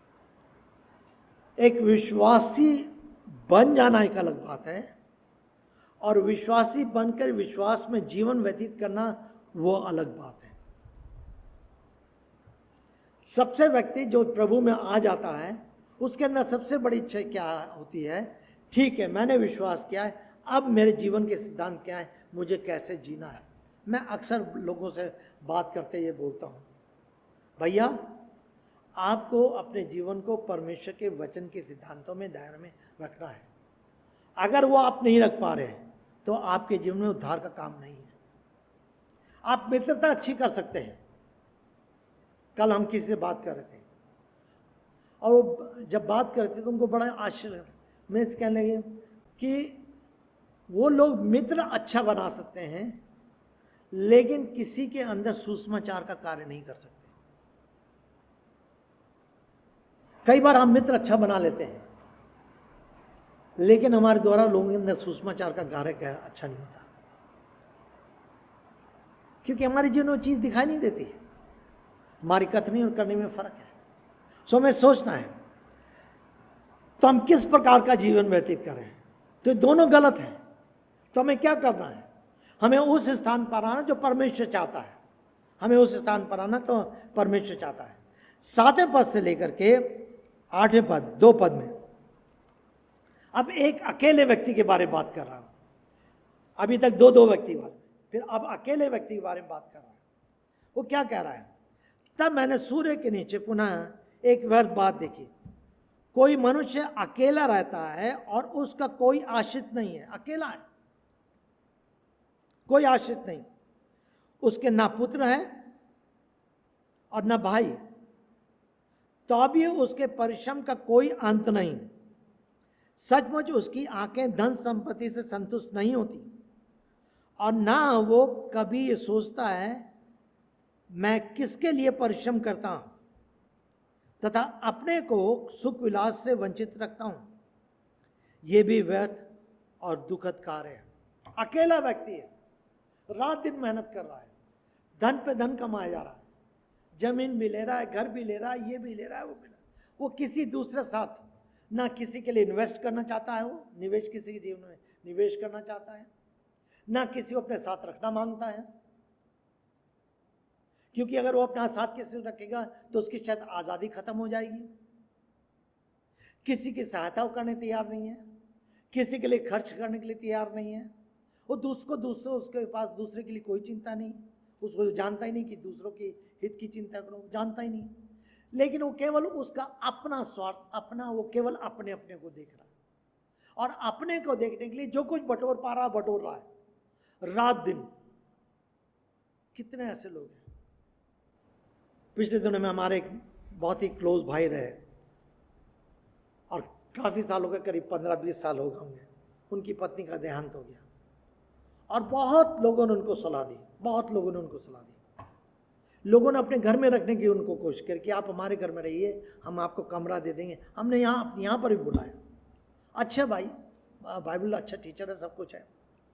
एक विश्वासी बन जाना एक अलग बात है, और विश्वासी बनकर विश्वास में जीवन व्यतीत करना वो अलग बात है। सबसे व्यक्ति जो प्रभु में आ जाता है उसके अंदर सबसे बड़ी इच्छा क्या होती है? ठीक है, मैंने विश्वास किया है, अब मेरे जीवन के सिद्धांत क्या है, मुझे कैसे जीना है। मैं अक्सर लोगों से बात करते ये बोलता हूँ, भैया आपको अपने जीवन को परमेश्वर के वचन के सिद्धांतों में दायरे में रखना है। अगर वो आप नहीं रख पा रहे तो आपके जीवन में उद्धार का काम नहीं है। आप मित्रता अच्छी कर सकते हैं। कल हम किसी से बात कर रहे थे और वो जब बात कर रहे थे तो उनको बड़ा आश्चर्य, मैं कहने लगे कि वो लोग मित्र अच्छा बना सकते हैं लेकिन किसी के अंदर सुसमाचार का कार्य नहीं कर सकते। कई बार हम मित्र अच्छा बना लेते हैं लेकिन हमारे द्वारा लोगों के अंदर सुसमाचार का कार्य अच्छा नहीं होता। क्योंकि हमारे जीवन में वो चीज़ दिखाई नहीं देती, हमारी कथनी और करने में फर्क है। सो हमें सोचना है तो हम किस प्रकार का जीवन व्यतीत करें, तो दोनों गलत हैं। तो हमें क्या करना है, हमें उस स्थान पर आना जो परमेश्वर चाहता है, हमें उस स्थान पर आना तो परमेश्वर चाहता है। 7वें पद से लेकर के 8वें पद, 2 पद में अब एक अकेले व्यक्ति के बारे में बात कर रहा हूं। अभी तक दो व्यक्ति बारे में, फिर अब अकेले व्यक्ति के बारे में बात कर रहा है। वो क्या कह रहा है, तब मैंने सूर्य के नीचे पुनः एक व्यर्थ बात देखी, कोई मनुष्य अकेला रहता है और उसका कोई आश्रित नहीं है। अकेला है, कोई आश्रित नहीं, उसके ना पुत्र है और ना भाई, तो भी उसके परिश्रम का कोई अंत नहीं। सचमुच उसकी आंखें धन संपत्ति से संतुष्ट नहीं होती और ना वो कभी ये सोचता है मैं किसके लिए परिश्रम करता हूं तथा अपने को सुख विलास से वंचित रखता हूं। ये भी व्यर्थ और दुखद कार्य है। अकेला व्यक्ति है, रात दिन मेहनत कर रहा है, धन पे धन कमाया जा रहा है, जमीन भी ले रहा है, घर भी ले रहा है, ये भी ले रहा है, वो भी ले रहा है। वो किसी दूसरे साथ ना किसी के लिए इन्वेस्ट करना चाहता है, वो निवेश किसी के जीवन में निवेश करना चाहता है, ना किसी को अपने साथ रखना मांगता है, क्योंकि अगर वो अपना साथ किसी को रखेगा तो उसकी शायद आज़ादी खत्म हो जाएगी। किसी की सहायता करने तैयार नहीं है, किसी के लिए खर्च करने के लिए तैयार नहीं है। वो दूसरों उसके पास दूसरे के लिए कोई चिंता नहीं, उसको जानता ही नहीं कि दूसरों के हित की चिंता करो, जानता ही नहीं। लेकिन वो केवल उसका अपना स्वार्थ, अपना, वो केवल अपने अपने को देख रहा है, और अपने को देखने के लिए जो कुछ बटोर पा रहा बटोर रहा है रात दिन। कितने ऐसे लोग हैं। पिछले दिनों में हमारे एक बहुत ही क्लोज भाई रहे और काफ़ी साल हो गए, करीब 15-20 साल हो गए होंगे, उनकी पत्नी का देहांत हो गया और बहुत लोगों ने उनको सलाह दी, बहुत लोगों ने उनको सलाह दी। लोगों ने अपने घर में रखने की उनको कोशिश करी कि आप हमारे घर में रहिए, हम आपको कमरा दे देंगे। हमने यहाँ पर भी बुलाया, अच्छा भाई, बाइबल अच्छा टीचर है, सब कुछ है,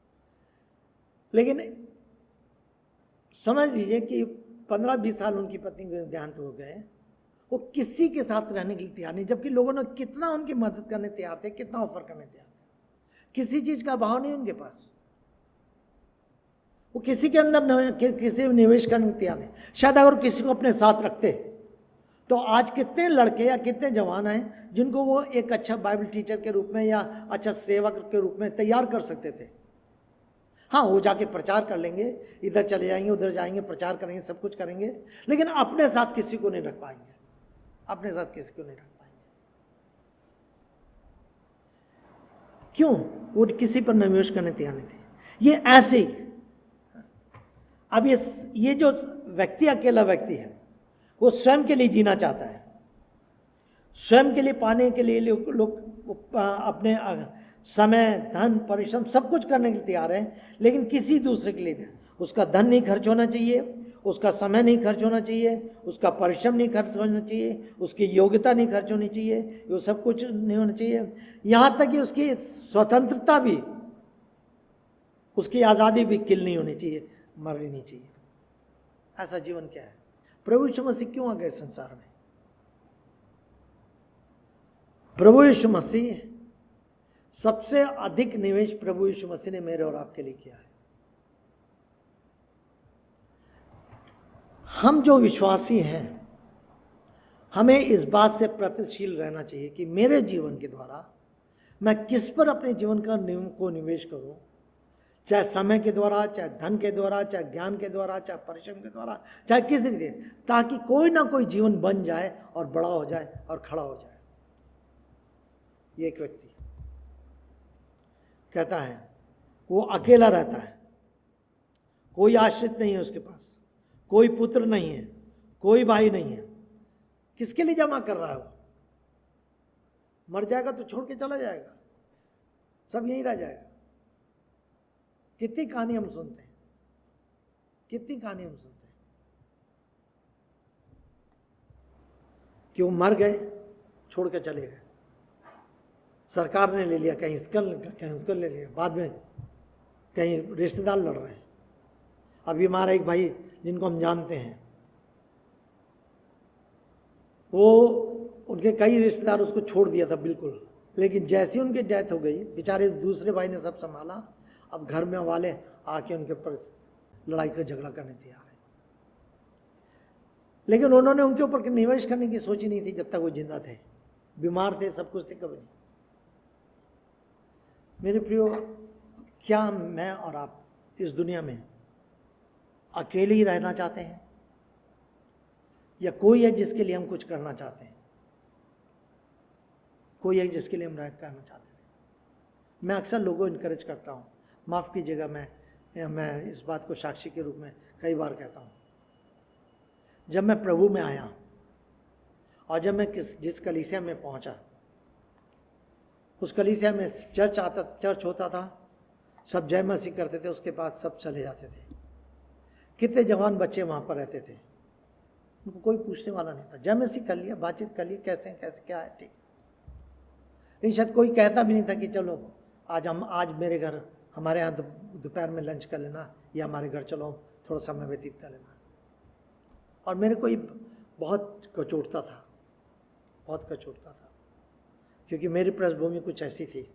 लेकिन समझ लीजिए कि 15-20 साल उनकी पत्नी के देहांत हो गए, वो किसी के साथ रहने के लिए तैयार नहीं, जबकि लोगों ने कितना उनकी मदद करने तैयार थे, कितना ऑफर करने तैयार थे, किसी चीज़ का अभाव नहीं उनके पास। वो किसी के अंदर किसी निवेश करने को तैयार नहीं। शायद अगर किसी को अपने साथ रखते तो आज कितने लड़के या कितने जवान हैं जिनको वो एक अच्छा बाइबल टीचर के रूप में या अच्छा सेवक के रूप में तैयार कर सकते थे। हाँ, वो जाके प्रचार कर लेंगे, इधर चले जाएंगे, उधर जाएंगे, प्रचार करेंगे, सब कुछ करेंगे, लेकिन अपने साथ किसी को नहीं रख पाएंगे, अपने साथ किसी को नहीं रख पाएंगे। क्यों? वो किसी पर निवेश करने तैयार नहीं थे। ये ऐसे ही, अब ये जो व्यक्ति अकेला व्यक्ति है, वो स्वयं के लिए जीना चाहता है, स्वयं के लिए पाने के लिए लोग अपने समय, धन, परिश्रम सब कुछ करने के लिए तैयार है, लेकिन किसी दूसरे के लिए नहीं। उसका धन नहीं खर्च होना चाहिए, उसका समय नहीं खर्च होना चाहिए, उसका परिश्रम नहीं खर्च होना चाहिए, उसकी योग्यता नहीं खर्च होनी चाहिए, वो सब कुछ नहीं होना चाहिए। यहाँ तक कि उसकी स्वतंत्रता भी, उसकी आज़ादी भी किल नहीं होनी चाहिए, मरनी नहीं चाहिए। ऐसा जीवन क्या है? प्रभु यीशु मसीह क्यों आ गए संसार में? प्रभु यीशु मसीह, सबसे अधिक निवेश प्रभु यीशु मसीह ने मेरे और आपके लिए किया है। हम जो विश्वासी हैं, हमें इस बात से प्रतिशील रहना चाहिए कि मेरे जीवन के द्वारा मैं किस पर अपने जीवन का को निवेश करूं, चाहे समय के द्वारा, चाहे धन के द्वारा, चाहे ज्ञान के द्वारा, चाहे परिश्रम के द्वारा, चाहे किस तरीके, ताकि कोई ना कोई जीवन बन जाए और बड़ा हो जाए और खड़ा हो जाए। ये एक व्यक्ति कहता है वो अकेला रहता है, कोई आश्रित नहीं है उसके पास, कोई पुत्र नहीं है, कोई भाई नहीं है। किसके लिए जमा कर रहा है? वो मर जाएगा तो छोड़ के चला जाएगा, सब यहीं रह जाएगा। कितनी कहानी हम सुनते हैं, कितनी कहानी हम सुनते हैं कि वो मर गए, छोड़ के चले गए, सरकार ने ले लिया, कहीं इसका कहीं उसका ले लिया, बाद में कहीं रिश्तेदार लड़ रहे हैं, अभी हमारा एक भाई जिनको हम जानते हैं, वो उनके कई रिश्तेदार उसको छोड़ दिया था बिल्कुल, लेकिन जैसे उनकी डेथ हो गई बेचारे दूसरे भाई ने सब संभाला। अब घर में वाले आके उनके ऊपर लड़ाई का झगड़ा करने तैयार है, लेकिन उन्होंने उनके ऊपर निवेश करने की सोची नहीं थी जब तक वो जिंदा थे। बीमार थे, सब कुछ थे, कभी नहीं। मेरे प्रियो, क्या मैं और आप इस दुनिया में अकेले ही रहना चाहते हैं, या कोई है जिसके लिए हम कुछ करना चाहते हैं? कोई है जिसके लिए हम करना चाहते हैं। मैं अक्सर लोगों को इनकरेज करता हूँ, माफ़ कीजिएगा, मैं इस बात को साक्षी के रूप में कई बार कहता हूँ। जब मैं प्रभु में आया और जब मैं जिस कलीसिया में पहुँचा, उस कलीसिया में चर्च होता था, सब जय मसीह करते थे, उसके बाद सब चले जाते थे। कितने जवान बच्चे वहाँ पर रहते थे, उनको कोई पूछने वाला नहीं था। जय मसीह कर लिया, बातचीत कर लिया, कैसे क्या है, ठीक। नहीं, शायद कोई कहता भी नहीं था कि चलो आज मेरे घर, हमारे यहाँ दोपहर में लंच कर लेना, या हमारे घर चलो थोड़ा समय व्यतीत कर लेना। और मेरे को बहुत कचोटता था, बहुत कचोटता था, क्योंकि मेरी पृष्ठभूमि कुछ ऐसी थी।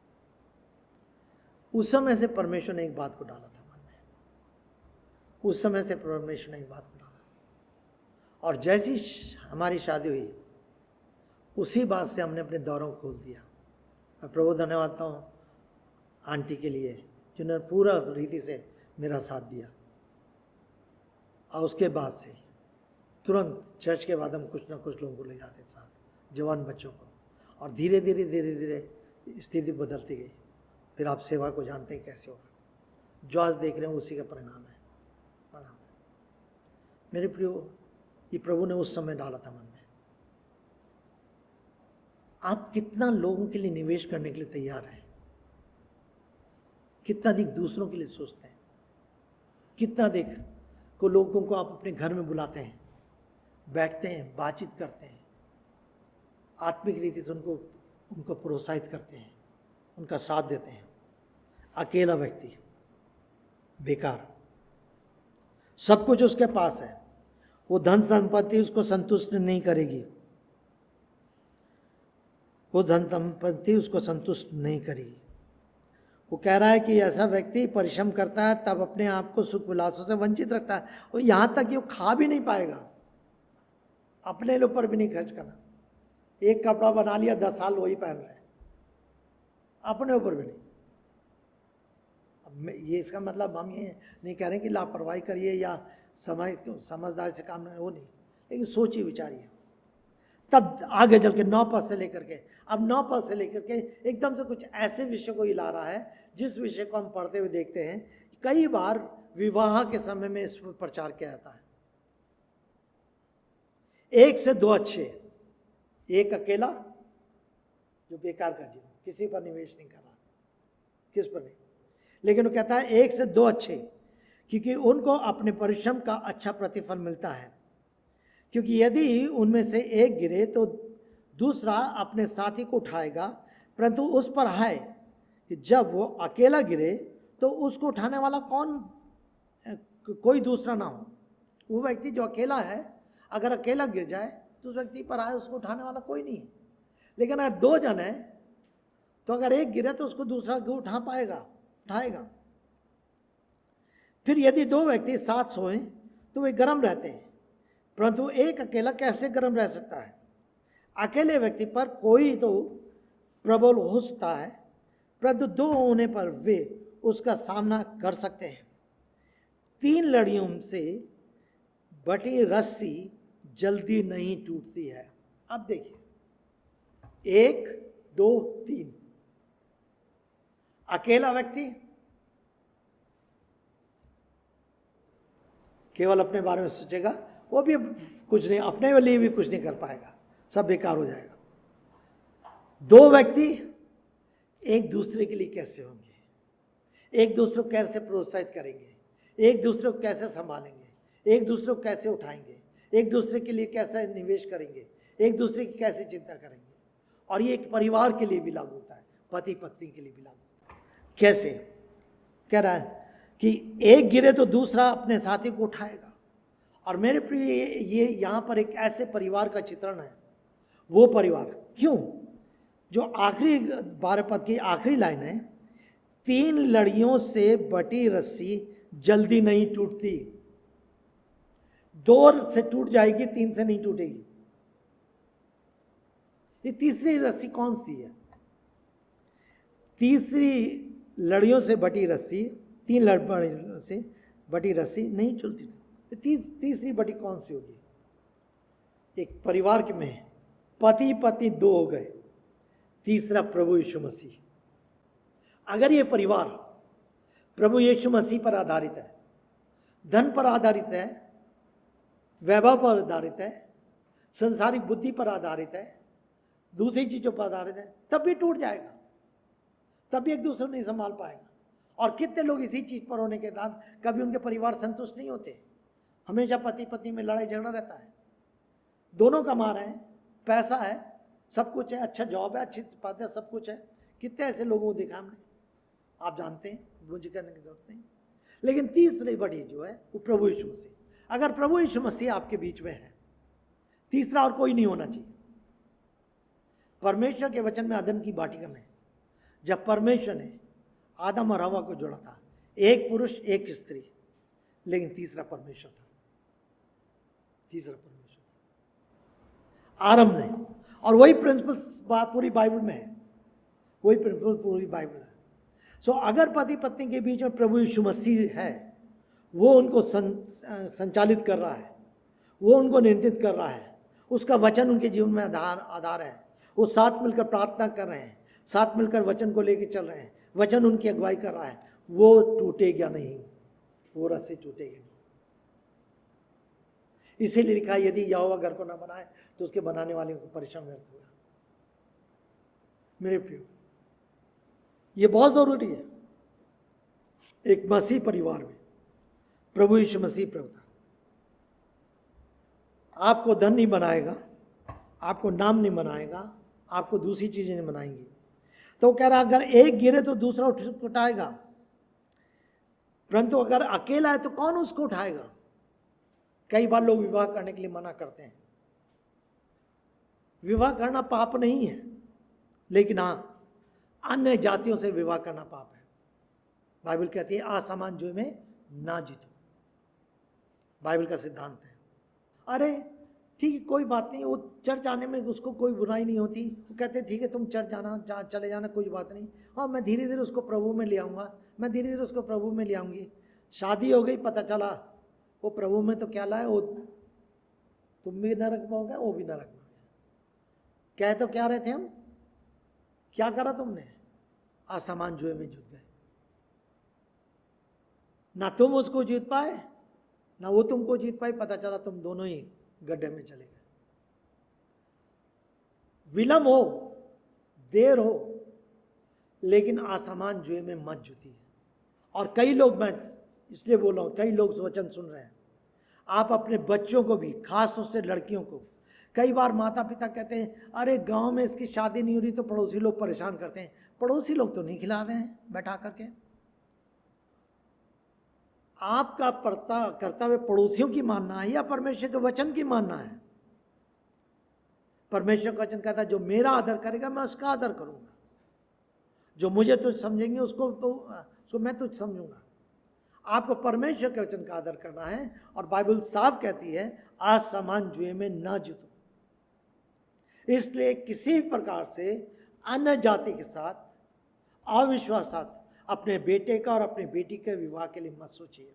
उस समय से परमेश्वर ने एक बात को डाला था मन में, उस समय से परमेश्वर ने एक बात को डाला, और जैसी हमारी शादी हुई उसी बात से हमने अपने दौरों को खोल दिया। मैं प्रभु धन्यवाद देता हूँ आंटी के लिए, जिन्होंने पूरा रीति से मेरा साथ दिया। और उसके बाद से तुरंत चर्च के बाद हम कुछ ना कुछ लोगों को ले जाते साथ, जवान बच्चों को, और धीरे धीरे स्थिति बदलती गई। फिर आप सेवा को जानते हैं कैसे होगा, जो आज देख रहे हैं उसी का परिणाम है। मेरे प्रियो, ये प्रभु ने उस समय डाला था मन में। आप कितना लोगों के लिए निवेश करने के लिए तैयार हैं? कितना अधिक दूसरों के लिए सोचते हैं? कितना अधिक को लोगों को आप अपने घर में बुलाते हैं, बैठते हैं, बातचीत करते हैं, आत्मिक रीति से उनको प्रोत्साहित करते हैं, उनका साथ देते हैं? अकेला व्यक्ति, बेकार, सब कुछ उसके पास है, वो धन संपत्ति उसको संतुष्ट नहीं करेगी, वो धन संपत्ति उसको संतुष्ट नहीं करेगी। वो कह रहा है कि ऐसा व्यक्ति परिश्रम करता है तब अपने आप को सुख विलासों से वंचित रखता है, और यहाँ तक कि वो खा भी नहीं पाएगा, अपने ऊपर भी नहीं खर्च करना। एक कपड़ा बना लिया, 10 साल वही पहन रहे हैं, अपने ऊपर भी नहीं। अब ये इसका मतलब हम ये नहीं कह रहे कि लापरवाही करिए या समझदारी से काम नहीं, वो नहीं, लेकिन सोचिए विचारिए। तब आगे चल के 9 पद से लेकर के, अब 9 पद से लेकर के एकदम से कुछ ऐसे विषय को हिला रहा है जिस विषय को हम पढ़ते हुए देखते हैं कई बार विवाह के समय में इस पर प्रचार किया जाता है। 1 से 2 अच्छे, एक अकेला जो बेकार का जीवन, किसी पर निवेश नहीं कर रहा, किस पर नहीं, लेकिन वो कहता है 1 से 2 अच्छे, क्योंकि उनको अपने परिश्रम का अच्छा प्रतिफल मिलता है। क्योंकि यदि उनमें से एक गिरे तो दूसरा अपने साथी को उठाएगा, परंतु उस पर है कि जब वो अकेला गिरे तो उसको उठाने वाला कोई दूसरा ना हो। वो व्यक्ति जो अकेला है, अगर अकेला गिर जाए तो उस व्यक्ति पर आए, उसको उठाने वाला कोई नहीं है। लेकिन अगर 2 जन है तो अगर एक गिरे तो उसको दूसरा उठाएगा। फिर यदि 2 व्यक्ति साथ सोए तो वे गर्म रहते हैं, परंतु एक अकेला कैसे गर्म रह सकता है? अकेले व्यक्ति पर कोई तो प्रबल हो सकता है, परंतु 2 होने पर वे उसका सामना कर सकते हैं। 3 लड़ियों से बटी रस्सी जल्दी नहीं टूटती है। अब देखिए, 1, 2, 3, अकेला व्यक्ति केवल अपने बारे में सोचेगा, वो भी कुछ नहीं, अपने लिए भी कुछ नहीं कर पाएगा, सब बेकार हो जाएगा। 2 व्यक्ति एक दूसरे के लिए कैसे होंगे, एक दूसरे को कैसे प्रोत्साहित करेंगे, एक दूसरे को कैसे संभालेंगे, एक दूसरे को कैसे उठाएंगे, एक दूसरे के लिए कैसे निवेश करेंगे, एक दूसरे की कैसे चिंता करेंगे। और ये एक परिवार के लिए भी लागू होता है, पति पत्नी के लिए भी लागू होता है। कैसे? कह रहा है कि एक गिरे तो दूसरा अपने साथी को उठाएगा। और मेरे प्रिय, ये यहाँ पर एक ऐसे परिवार का चित्रण है। वो परिवार क्यों, जो आखिरी 12 पद की आखिरी लाइन है, 3 लड़ियों से बटी रस्सी जल्दी नहीं टूटती। 2 से टूट जाएगी, 3 से नहीं टूटेगी। ये तीसरी रस्सी कौन सी है? तीसरी लड़ियों से बटी रस्सी, 3 लड़ियों से बटी रस्सी नहीं चलती। तीसरी बटी कौन सी होगी? एक परिवार के में पति पत्नी 2 हो गए, तीसरा प्रभु यीशु मसीह। अगर ये परिवार प्रभु यीशु मसीह पर आधारित है, धन पर आधारित है, वैभव पर आधारित है, संसारिक बुद्धि पर आधारित है, दूसरी चीजों पर आधारित है, तब भी टूट जाएगा, तब भी एक दूसरे नहीं संभाल पाएगा। और कितने लोग इसी चीज पर होने के बाद कभी उनके परिवार संतुष्ट नहीं होते। हमेशा पति पत्नी में लड़ाई झगड़ा रहता है, दोनों कमा रहे हैं, पैसा है, सब कुछ है, अच्छा जॉब है, अच्छी बात है, सब कुछ है। कितने ऐसे लोगों को देखा हमने, आप जानते हैं, मुझे कहने की जरूरत नहीं। लेकिन तीसरी बड़ी जो है वो प्रभु यीशु मसीह। अगर प्रभु यीशु मसीह आपके बीच में है, तीसरा और कोई नहीं होना चाहिए। परमेश्वर के वचन में अदन की वाटिका में जब परमेश्वर ने आदम और हवा को जोड़ा था, एक पुरुष एक स्त्री, लेकिन तीसरा परमेश्वर था, तीसरा परमेश्वर आरंभ में। और वही प्रिंसिपल पूरी बाइबल में है, वही प्रिंसिपल पूरी बाइबल है। सो अगर पति पत्नी के बीच में प्रभु यीशु मसीह है, वो उनको संचालित कर रहा है, वो उनको नियंत्रित कर रहा है, उसका वचन उनके जीवन में आधार है, वो साथ मिलकर प्रार्थना कर रहे हैं, साथ मिलकर वचन को लेकर चल रहे हैं, वचन उनकी अगुवाई कर रहा है, वो टूटेगा नहीं, वो रस्सी टूटेगी नहीं। इसीलिए लिखा है, यदि यहोवा घर को ना बनाए तो उसके बनाने वाले को परिश्रम व्यर्थ होगा। मेरे प्रियो, ये बहुत जरूरी है एक मसीह परिवार में। प्रभु यीशु मसीह प्रभु था। आपको धन नहीं बनाएगा, आपको नाम नहीं बनाएगा, आपको दूसरी चीजें नहीं बनाएंगी। तो कह रहा अगर एक गिरे तो दूसरा उठाएगा, परंतु अगर अकेला है तो कौन उसको उठाएगा? कई बार लोग विवाह करने के लिए मना करते हैं। विवाह करना पाप नहीं है, लेकिन हाँ, अन्य जातियों से विवाह करना पाप है। बाइबल कहती है असमान जुए में ना जीतो, बाइबल का सिद्धांत है। अरे ठीक है, कोई बात नहीं, वो चर्च आने में उसको कोई बुराई नहीं होती। वो कहते हैं ठीक है तुम चर्च जाना चले जाना, कोई बात नहीं, हाँ मैं धीरे धीरे उसको प्रभु में ले आऊँगा, मैं धीरे धीरे उसको प्रभु में ले आऊँगी। शादी हो गई, पता चला वो प्रभु में तो क्या लाए, वो तुम भी नरक में हो गए, वो भी नरक में हो गया। कह तो क्या रहे थे हम, क्या करा तुमने? असमान जुए में जुट गए। ना तुम उसको जीत पाए, ना वो तुमको जीत पाए, पता चला तुम दोनों ही गड्ढे में चले गए। विलंब हो, देर हो, लेकिन असमान जुए में मत जुटी है। और कई लोग, मैं इसलिए बोल रहा हूं, कई लोग वचन सुन रहे हैं, आप अपने बच्चों को भी, खास तौर से लड़कियों को, कई बार माता पिता कहते हैं अरे गांव में इसकी शादी नहीं हो रही तो पड़ोसी लोग परेशान करते हैं। पड़ोसी लोग तो नहीं खिला रहे हैं बैठा करके। आपका कर्तव्य पड़ोसियों की मानना है या परमेश्वर के वचन की मानना है? परमेश्वर का वचन कहता है जो मेरा आदर करेगा मैं उसका आदर करूंगा, जो मुझे तुझ समझेंगे उसको मैं तुझ समझूंगा। आपको परमेश्वर के वचन का आदर करना है। और बाइबल साफ कहती है असमान जुए में ना जुटो। इसलिए किसी भी प्रकार से अन्य जाति के साथ अविश्वास साथ अपने बेटे का और अपनी बेटी के विवाह के लिए मत सोचिए।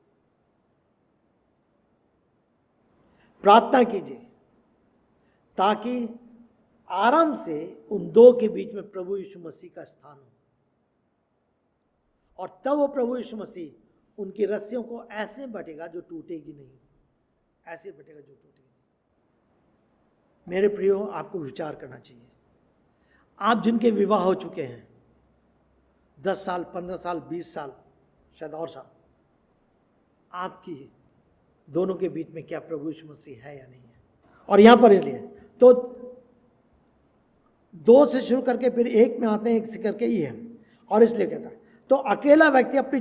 प्रार्थना कीजिए ताकि आराम से उन दो के बीच में प्रभु यीशु मसीह का स्थान हो, और तब वो प्रभु यीशु मसीह उनकी रस्सियों को ऐसे बटेगा जो टूटेगी नहीं, ऐसे बटेगा जो टूटेगी। मेरे प्रियो, आपको विचार करना चाहिए। आप जिनके विवाह हो चुके हैं 10 साल, 15 साल, 20 साल, शायद और साल, आपकी दोनों के बीच में क्या प्रभु यीशु मसीह है या नहीं है? और यहां पर इसलिए तो 2 से शुरू करके फिर 1 में आते हैं, 1 से करके ही है। और इसलिए कहता है तो अकेला व्यक्ति अपनी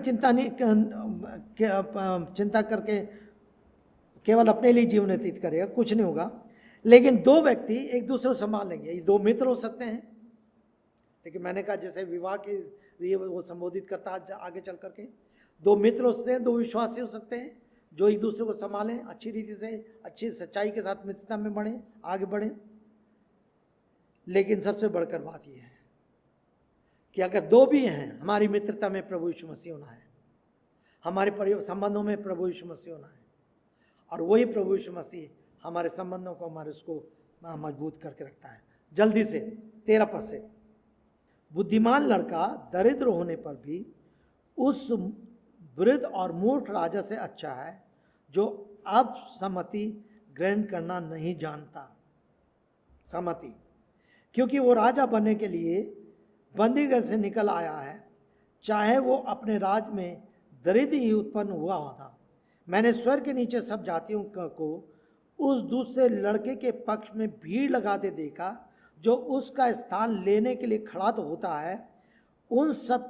चिंता करके केवल अपने लिए जीवन व्यतीत करेगा, कुछ नहीं होगा। लेकिन दो व्यक्ति एक दूसरे को संभाल लेंगे। ये दो मित्र हो सकते हैं, लेकिन मैंने कहा जैसे विवाह के लिए वो संबोधित करता है आगे चल करके, दो मित्र हो सकते हैं, दो विश्वासी हो सकते हैं जो एक दूसरे को संभालें, अच्छी रीति से, अच्छी सच्चाई के साथ मित्रता में बढ़ें, आगे बढ़ें। लेकिन सबसे बढ़कर बात यह है कि अगर दो भी हैं, हमारी मित्रता में प्रभु यीशु मसीह होना है, हमारे संबंधों में प्रभु यीशु मसीह होना है, और वही प्रभु यीशु मसीह हमारे संबंधों को, हमारे उसको मजबूत करके रखता है। जल्दी से 13 पद से, बुद्धिमान लड़का दरिद्र होने पर भी उस वृद्ध और मूर्ख राजा से अच्छा है जो अब सम्मति ग्रहण करना नहीं जानता। सम्मति, क्योंकि वो राजा बनने के लिए बंदीगृह से निकल आया है, चाहे वो अपने राज में दरिद्र ही उत्पन्न हुआ था। मैंने स्वर्ग के नीचे सब जातियों को उस दूसरे लड़के के पक्ष में भीड़ लगाते देखा जो उसका स्थान लेने के लिए खड़ा तो होता है। उन सब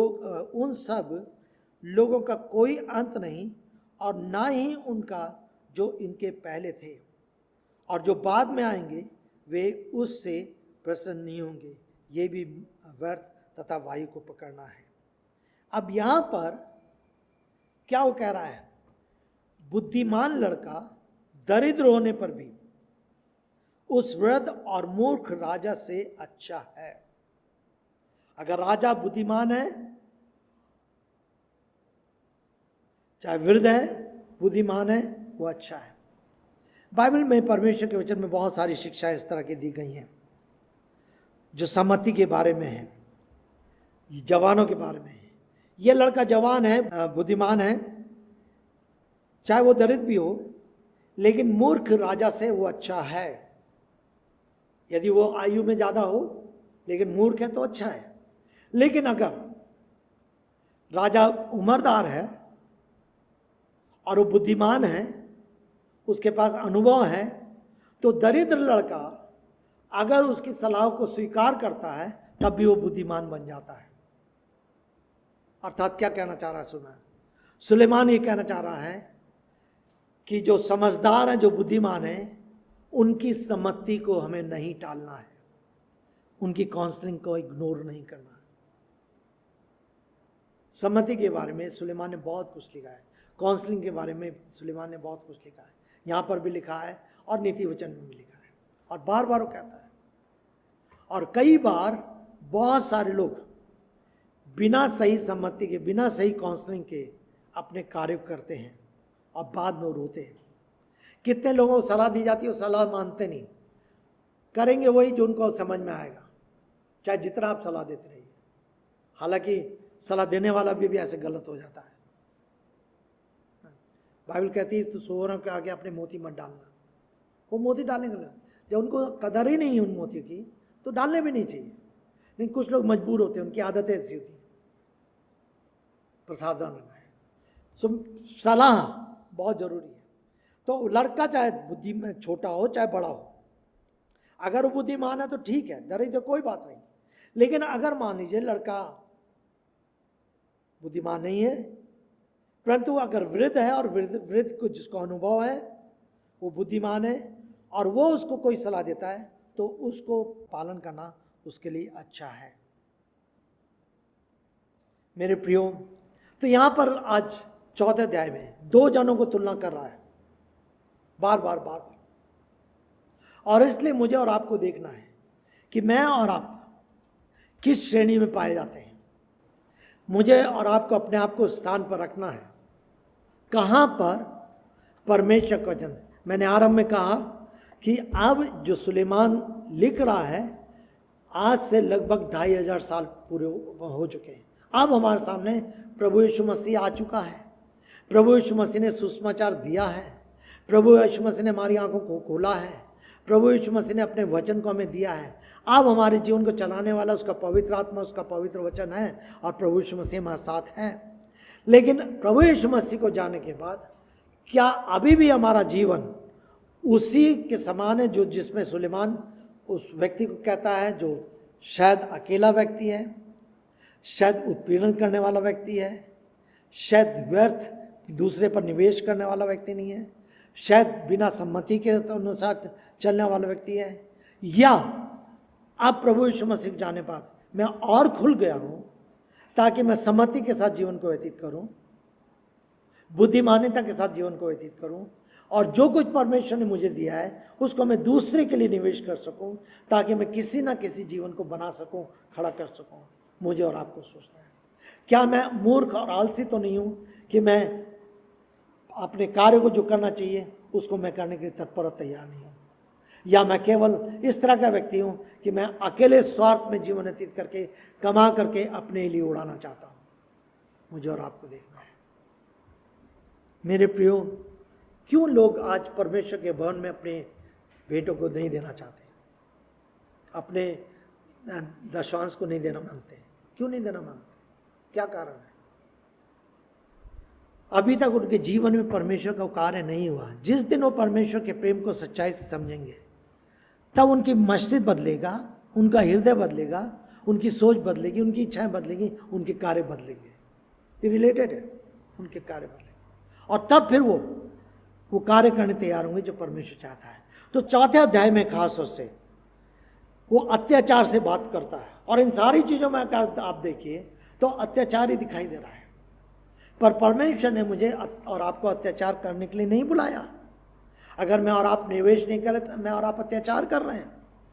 लोगों का कोई अंत नहीं, और ना ही उनका जो इनके पहले थे, और जो बाद में आएंगे वे उससे प्रसन्न नहीं होंगे। ये भी व्यर्थ तथा वायु को पकड़ना है। अब यहाँ पर क्या वो कह रहा है? बुद्धिमान लड़का दरिद्र होने पर भी उस वृद्ध और मूर्ख राजा से अच्छा है। अगर राजा बुद्धिमान है, चाहे वृद्ध है, बुद्धिमान है, वो अच्छा है। बाइबल में परमेश्वर के वचन में बहुत सारी शिक्षाएं इस तरह की दी गई हैं जो सम्मति के बारे में है, जवानों के बारे में है। ये लड़का जवान है, बुद्धिमान है, चाहे वो दरिद्र भी हो, लेकिन मूर्ख राजा से वो अच्छा है। यदि वो आयु में ज़्यादा हो लेकिन मूर्ख है तो अच्छा है। लेकिन अगर राजा उम्रदार है और वो बुद्धिमान है, उसके पास अनुभव है, तो दरिद्र लड़का अगर उसकी सलाह को स्वीकार करता है तब भी वो बुद्धिमान बन जाता है। अर्थात क्या कहना चाह रहा है सुलेमान? ये कहना चाह रहा है कि जो समझदार है, जो बुद्धिमान है, उनकी सम्मति को हमें नहीं टालना है, उनकी काउंसलिंग को इग्नोर नहीं करना है। सम्मति के बारे में सुलेमान ने बहुत कुछ लिखा है, काउंसलिंग के बारे में सुलेमान ने बहुत कुछ लिखा है, यहाँ पर भी लिखा है और नीति वचन में भी लिखा है, और बार बार वो कहता है। और कई बार बहुत सारे लोग बिना सही सम्मति के, बिना सही काउंसलिंग के अपने कार्य करते हैं और बाद में वो रोते हैं। कितने लोगों को सलाह दी जाती है, वो सलाह मानते नहीं, करेंगे वही जो उनको समझ में आएगा, चाहे जितना आप सलाह देते रहिए। हालांकि सलाह देने वाला भी ऐसे गलत हो जाता है। बाइबल कहती है तो सुअरों के आगे अपने मोती मत डालना। वो मोती डालेंगे, जब उनको कदर ही नहीं है उन मोतियों की तो डालने भी नहीं चाहिए। लेकिन कुछ लोग मजबूर होते हैं, उनकी आदतें ऐसी होती हैं, प्रसादन है। सलाह बहुत जरूरी है। तो लड़का चाहे बुद्धि में छोटा हो चाहे बड़ा हो, अगर वो बुद्धिमान है तो ठीक है, दरिद्र कोई बात नहीं। लेकिन अगर मान लीजिए लड़का बुद्धिमान नहीं है, परंतु अगर वृद्ध है और वृद्ध को जिसको अनुभव है वो बुद्धिमान है और वो उसको कोई सलाह देता है तो उसको पालन करना उसके लिए अच्छा है। मेरे प्रियो, तो यहां पर आज 14 अध्याय में दो जनों को तुलना कर रहा है, बार बार बार बार। और इसलिए मुझे और आपको देखना है कि मैं और आप किस श्रेणी में पाए जाते हैं। मुझे और आपको अपने आप को स्थान पर रखना है। कहाँ पर? परमेश्वर का वचन। मैंने आरंभ में कहा कि अब जो सुलेमान लिख रहा है, आज से लगभग 2500 साल पूरे हो चुके हैं। अब हमारे सामने प्रभु यीशु मसीह आ चुका है। प्रभु यीशु मसीह ने सुसमाचार दिया है। प्रभु यीशु मसीह ने हमारी आंखों को खोला है। प्रभु यीशु मसीह ने अपने वचन को हमें दिया है। अब हमारे जीवन को चलाने वाला उसका पवित्र आत्मा, उसका पवित्र वचन है, और प्रभु यीशु मसीह हमारे साथ है। लेकिन प्रभु यीशु मसीह को जानने के बाद क्या अभी भी हमारा जीवन उसी के समान है जो जिसमें सुलेमान उस व्यक्ति को कहता है जो शायद अकेला व्यक्ति है? शायद उत्पीड़न करने वाला व्यक्ति है, शायद व्यर्थ दूसरे पर निवेश करने वाला व्यक्ति नहीं है, शायद बिना सम्मति के अनुसार चलने वाला व्यक्ति है, या अब प्रभु यीशु मसीह के जाने बाद मैं और खुल गया हूं ताकि मैं सम्मति के साथ जीवन को व्यतीत करूं, बुद्धिमानिता के साथ जीवन को व्यतीत करूं, और जो कुछ परमेश्वर ने मुझे दिया है उसको मैं दूसरे के लिए निवेश कर सकूं ताकि मैं किसी ना किसी जीवन को बना सकूं, खड़ा कर सकूं। मुझे और आपको सोचना है, क्या मैं मूर्ख और आलसी तो नहीं हूं कि मैं अपने कार्य को जो करना चाहिए उसको मैं करने के लिए तत्पर और तैयार नहीं हूं, या मैं केवल इस तरह का व्यक्ति हूं कि मैं अकेले स्वार्थ में जीवन व्यतीत करके कमा करके अपने लिए उड़ाना चाहता हूं। मुझे और आपको देखना है। मेरे प्रियो, क्यों लोग आज परमेश्वर के भवन में अपने भेंटों को नहीं देना चाहते, अपने दशवांश को नहीं देना मांगते? क्यों नहीं देना मांगते? क्या कारण है? अभी तक उनके जीवन में परमेश्वर का कार्य नहीं हुआ। जिस दिन वो परमेश्वर के प्रेम को सच्चाई से समझेंगे तब उनकी मस्जिद बदलेगा, उनका हृदय बदलेगा, उनकी सोच बदलेगी, उनकी इच्छाएं बदलेगी, उनके कार्य बदलेंगे। ये रिलेटेड है, उनके कार्य बदलेंगे और तब फिर वो कार्य करने तैयार होंगे जो परमेश्वर चाहता है। तो चौथे अध्याय में खास तौर से वो अत्याचार से बात करता है, और इन सारी चीज़ों में आप देखिए तो अत्याचार ही दिखाई दे रहा है। पर परमेश्वर ने मुझे और आपको अत्याचार करने के लिए नहीं बुलाया। अगर मैं और आप निवेश नहीं करें तो मैं और आप अत्याचार कर रहे हैं।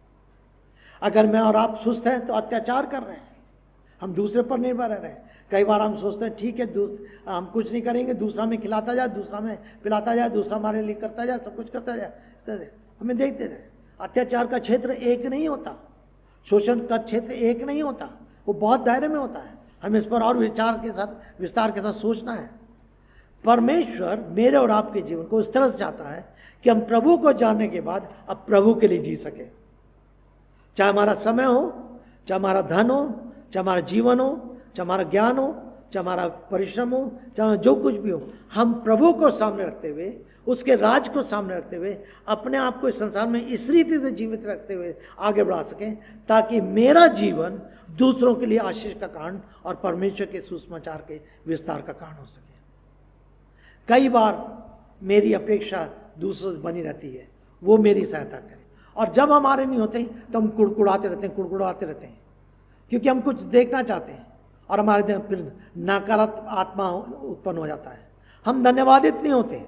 अगर मैं और आप सुस्त हैं तो अत्याचार कर रहे हैं, हम दूसरे पर निर्भर रह रहे हैं। कई बार हम सोचते हैं ठीक है हम कुछ नहीं करेंगे, दूसरा में खिलाता जाए, दूसरा में पिलाता जाए, दूसरा हमारे लिए करता जाए, सब कुछ करता जाए। हमें देखते थे अत्याचार का क्षेत्र एक नहीं होता, शोषण का क्षेत्र एक नहीं होता, वो बहुत दायरे में होता है। हमें इस पर और विस्तार के साथ सोचना है। परमेश्वर मेरे और आपके जीवन को इस तरह से चाहता है कि हम प्रभु को जानने के बाद अब प्रभु के लिए जी सके। चाहे हमारा समय हो, चाहे हमारा धन हो, चाहे हमारा जीवन हो, चाहे हमारा ज्ञान हो, चाहे हमारा परिश्रम हो, चाहे जो कुछ भी हो, हम प्रभु को सामने रखते हुए, उसके राज को सामने रखते हुए अपने आप को इस संसार में इस रीति से जीवित रखते हुए आगे बढ़ा सकें ताकि मेरा जीवन दूसरों के लिए आशीष का कारण और परमेश्वर के सुसमाचार के विस्तार का कारण हो सके। कई बार मेरी अपेक्षा दूसरों से बनी रहती है, वो मेरी सहायता करें, और जब हमारे नहीं होते तो हम कुड़कुड़ाते रहते हैं क्योंकि हम कुछ देखना चाहते हैं और हमारे फिर नकारात्मक आत्मा उत्पन्न हो जाता है। हम धन्यवादित नहीं होते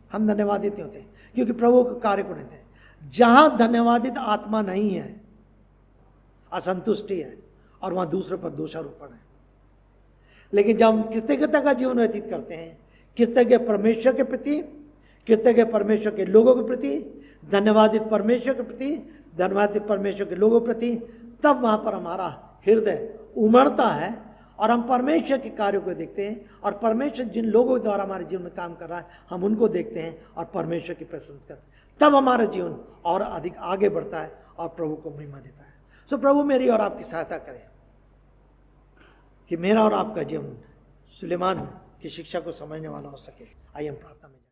क्योंकि प्रभु के कार्य को नहीं देते। जहाँ धन्यवादित आत्मा नहीं है, असंतुष्टि है, और वहाँ दूसरे पर दोषारोपण है। लेकिन जब हम कृतज्ञता का जीवन व्यतीत करते हैं, कृतज्ञ परमेश्वर के प्रति, कृतज्ञ परमेश्वर के लोगों के प्रति, धन्यवादित परमेश्वर के प्रति, धन्यवादित परमेश्वर के लोगों के प्रति, तब वहाँ पर हमारा हृदय उमड़ता है और हम परमेश्वर के कार्यों को देखते हैं, और परमेश्वर जिन लोगों द्वारा हमारे जीवन में काम कर रहा है हम उनको देखते हैं और परमेश्वर की प्रशंसा करते हैं। तब हमारा जीवन और अधिक आगे बढ़ता है और प्रभु को महिमा देता है। सो प्रभु मेरी और आपकी सहायता करें कि मेरा और आपका जीवन सुलेमान की शिक्षा को समझने वाला हो सके। आइए हम प्रार्थना में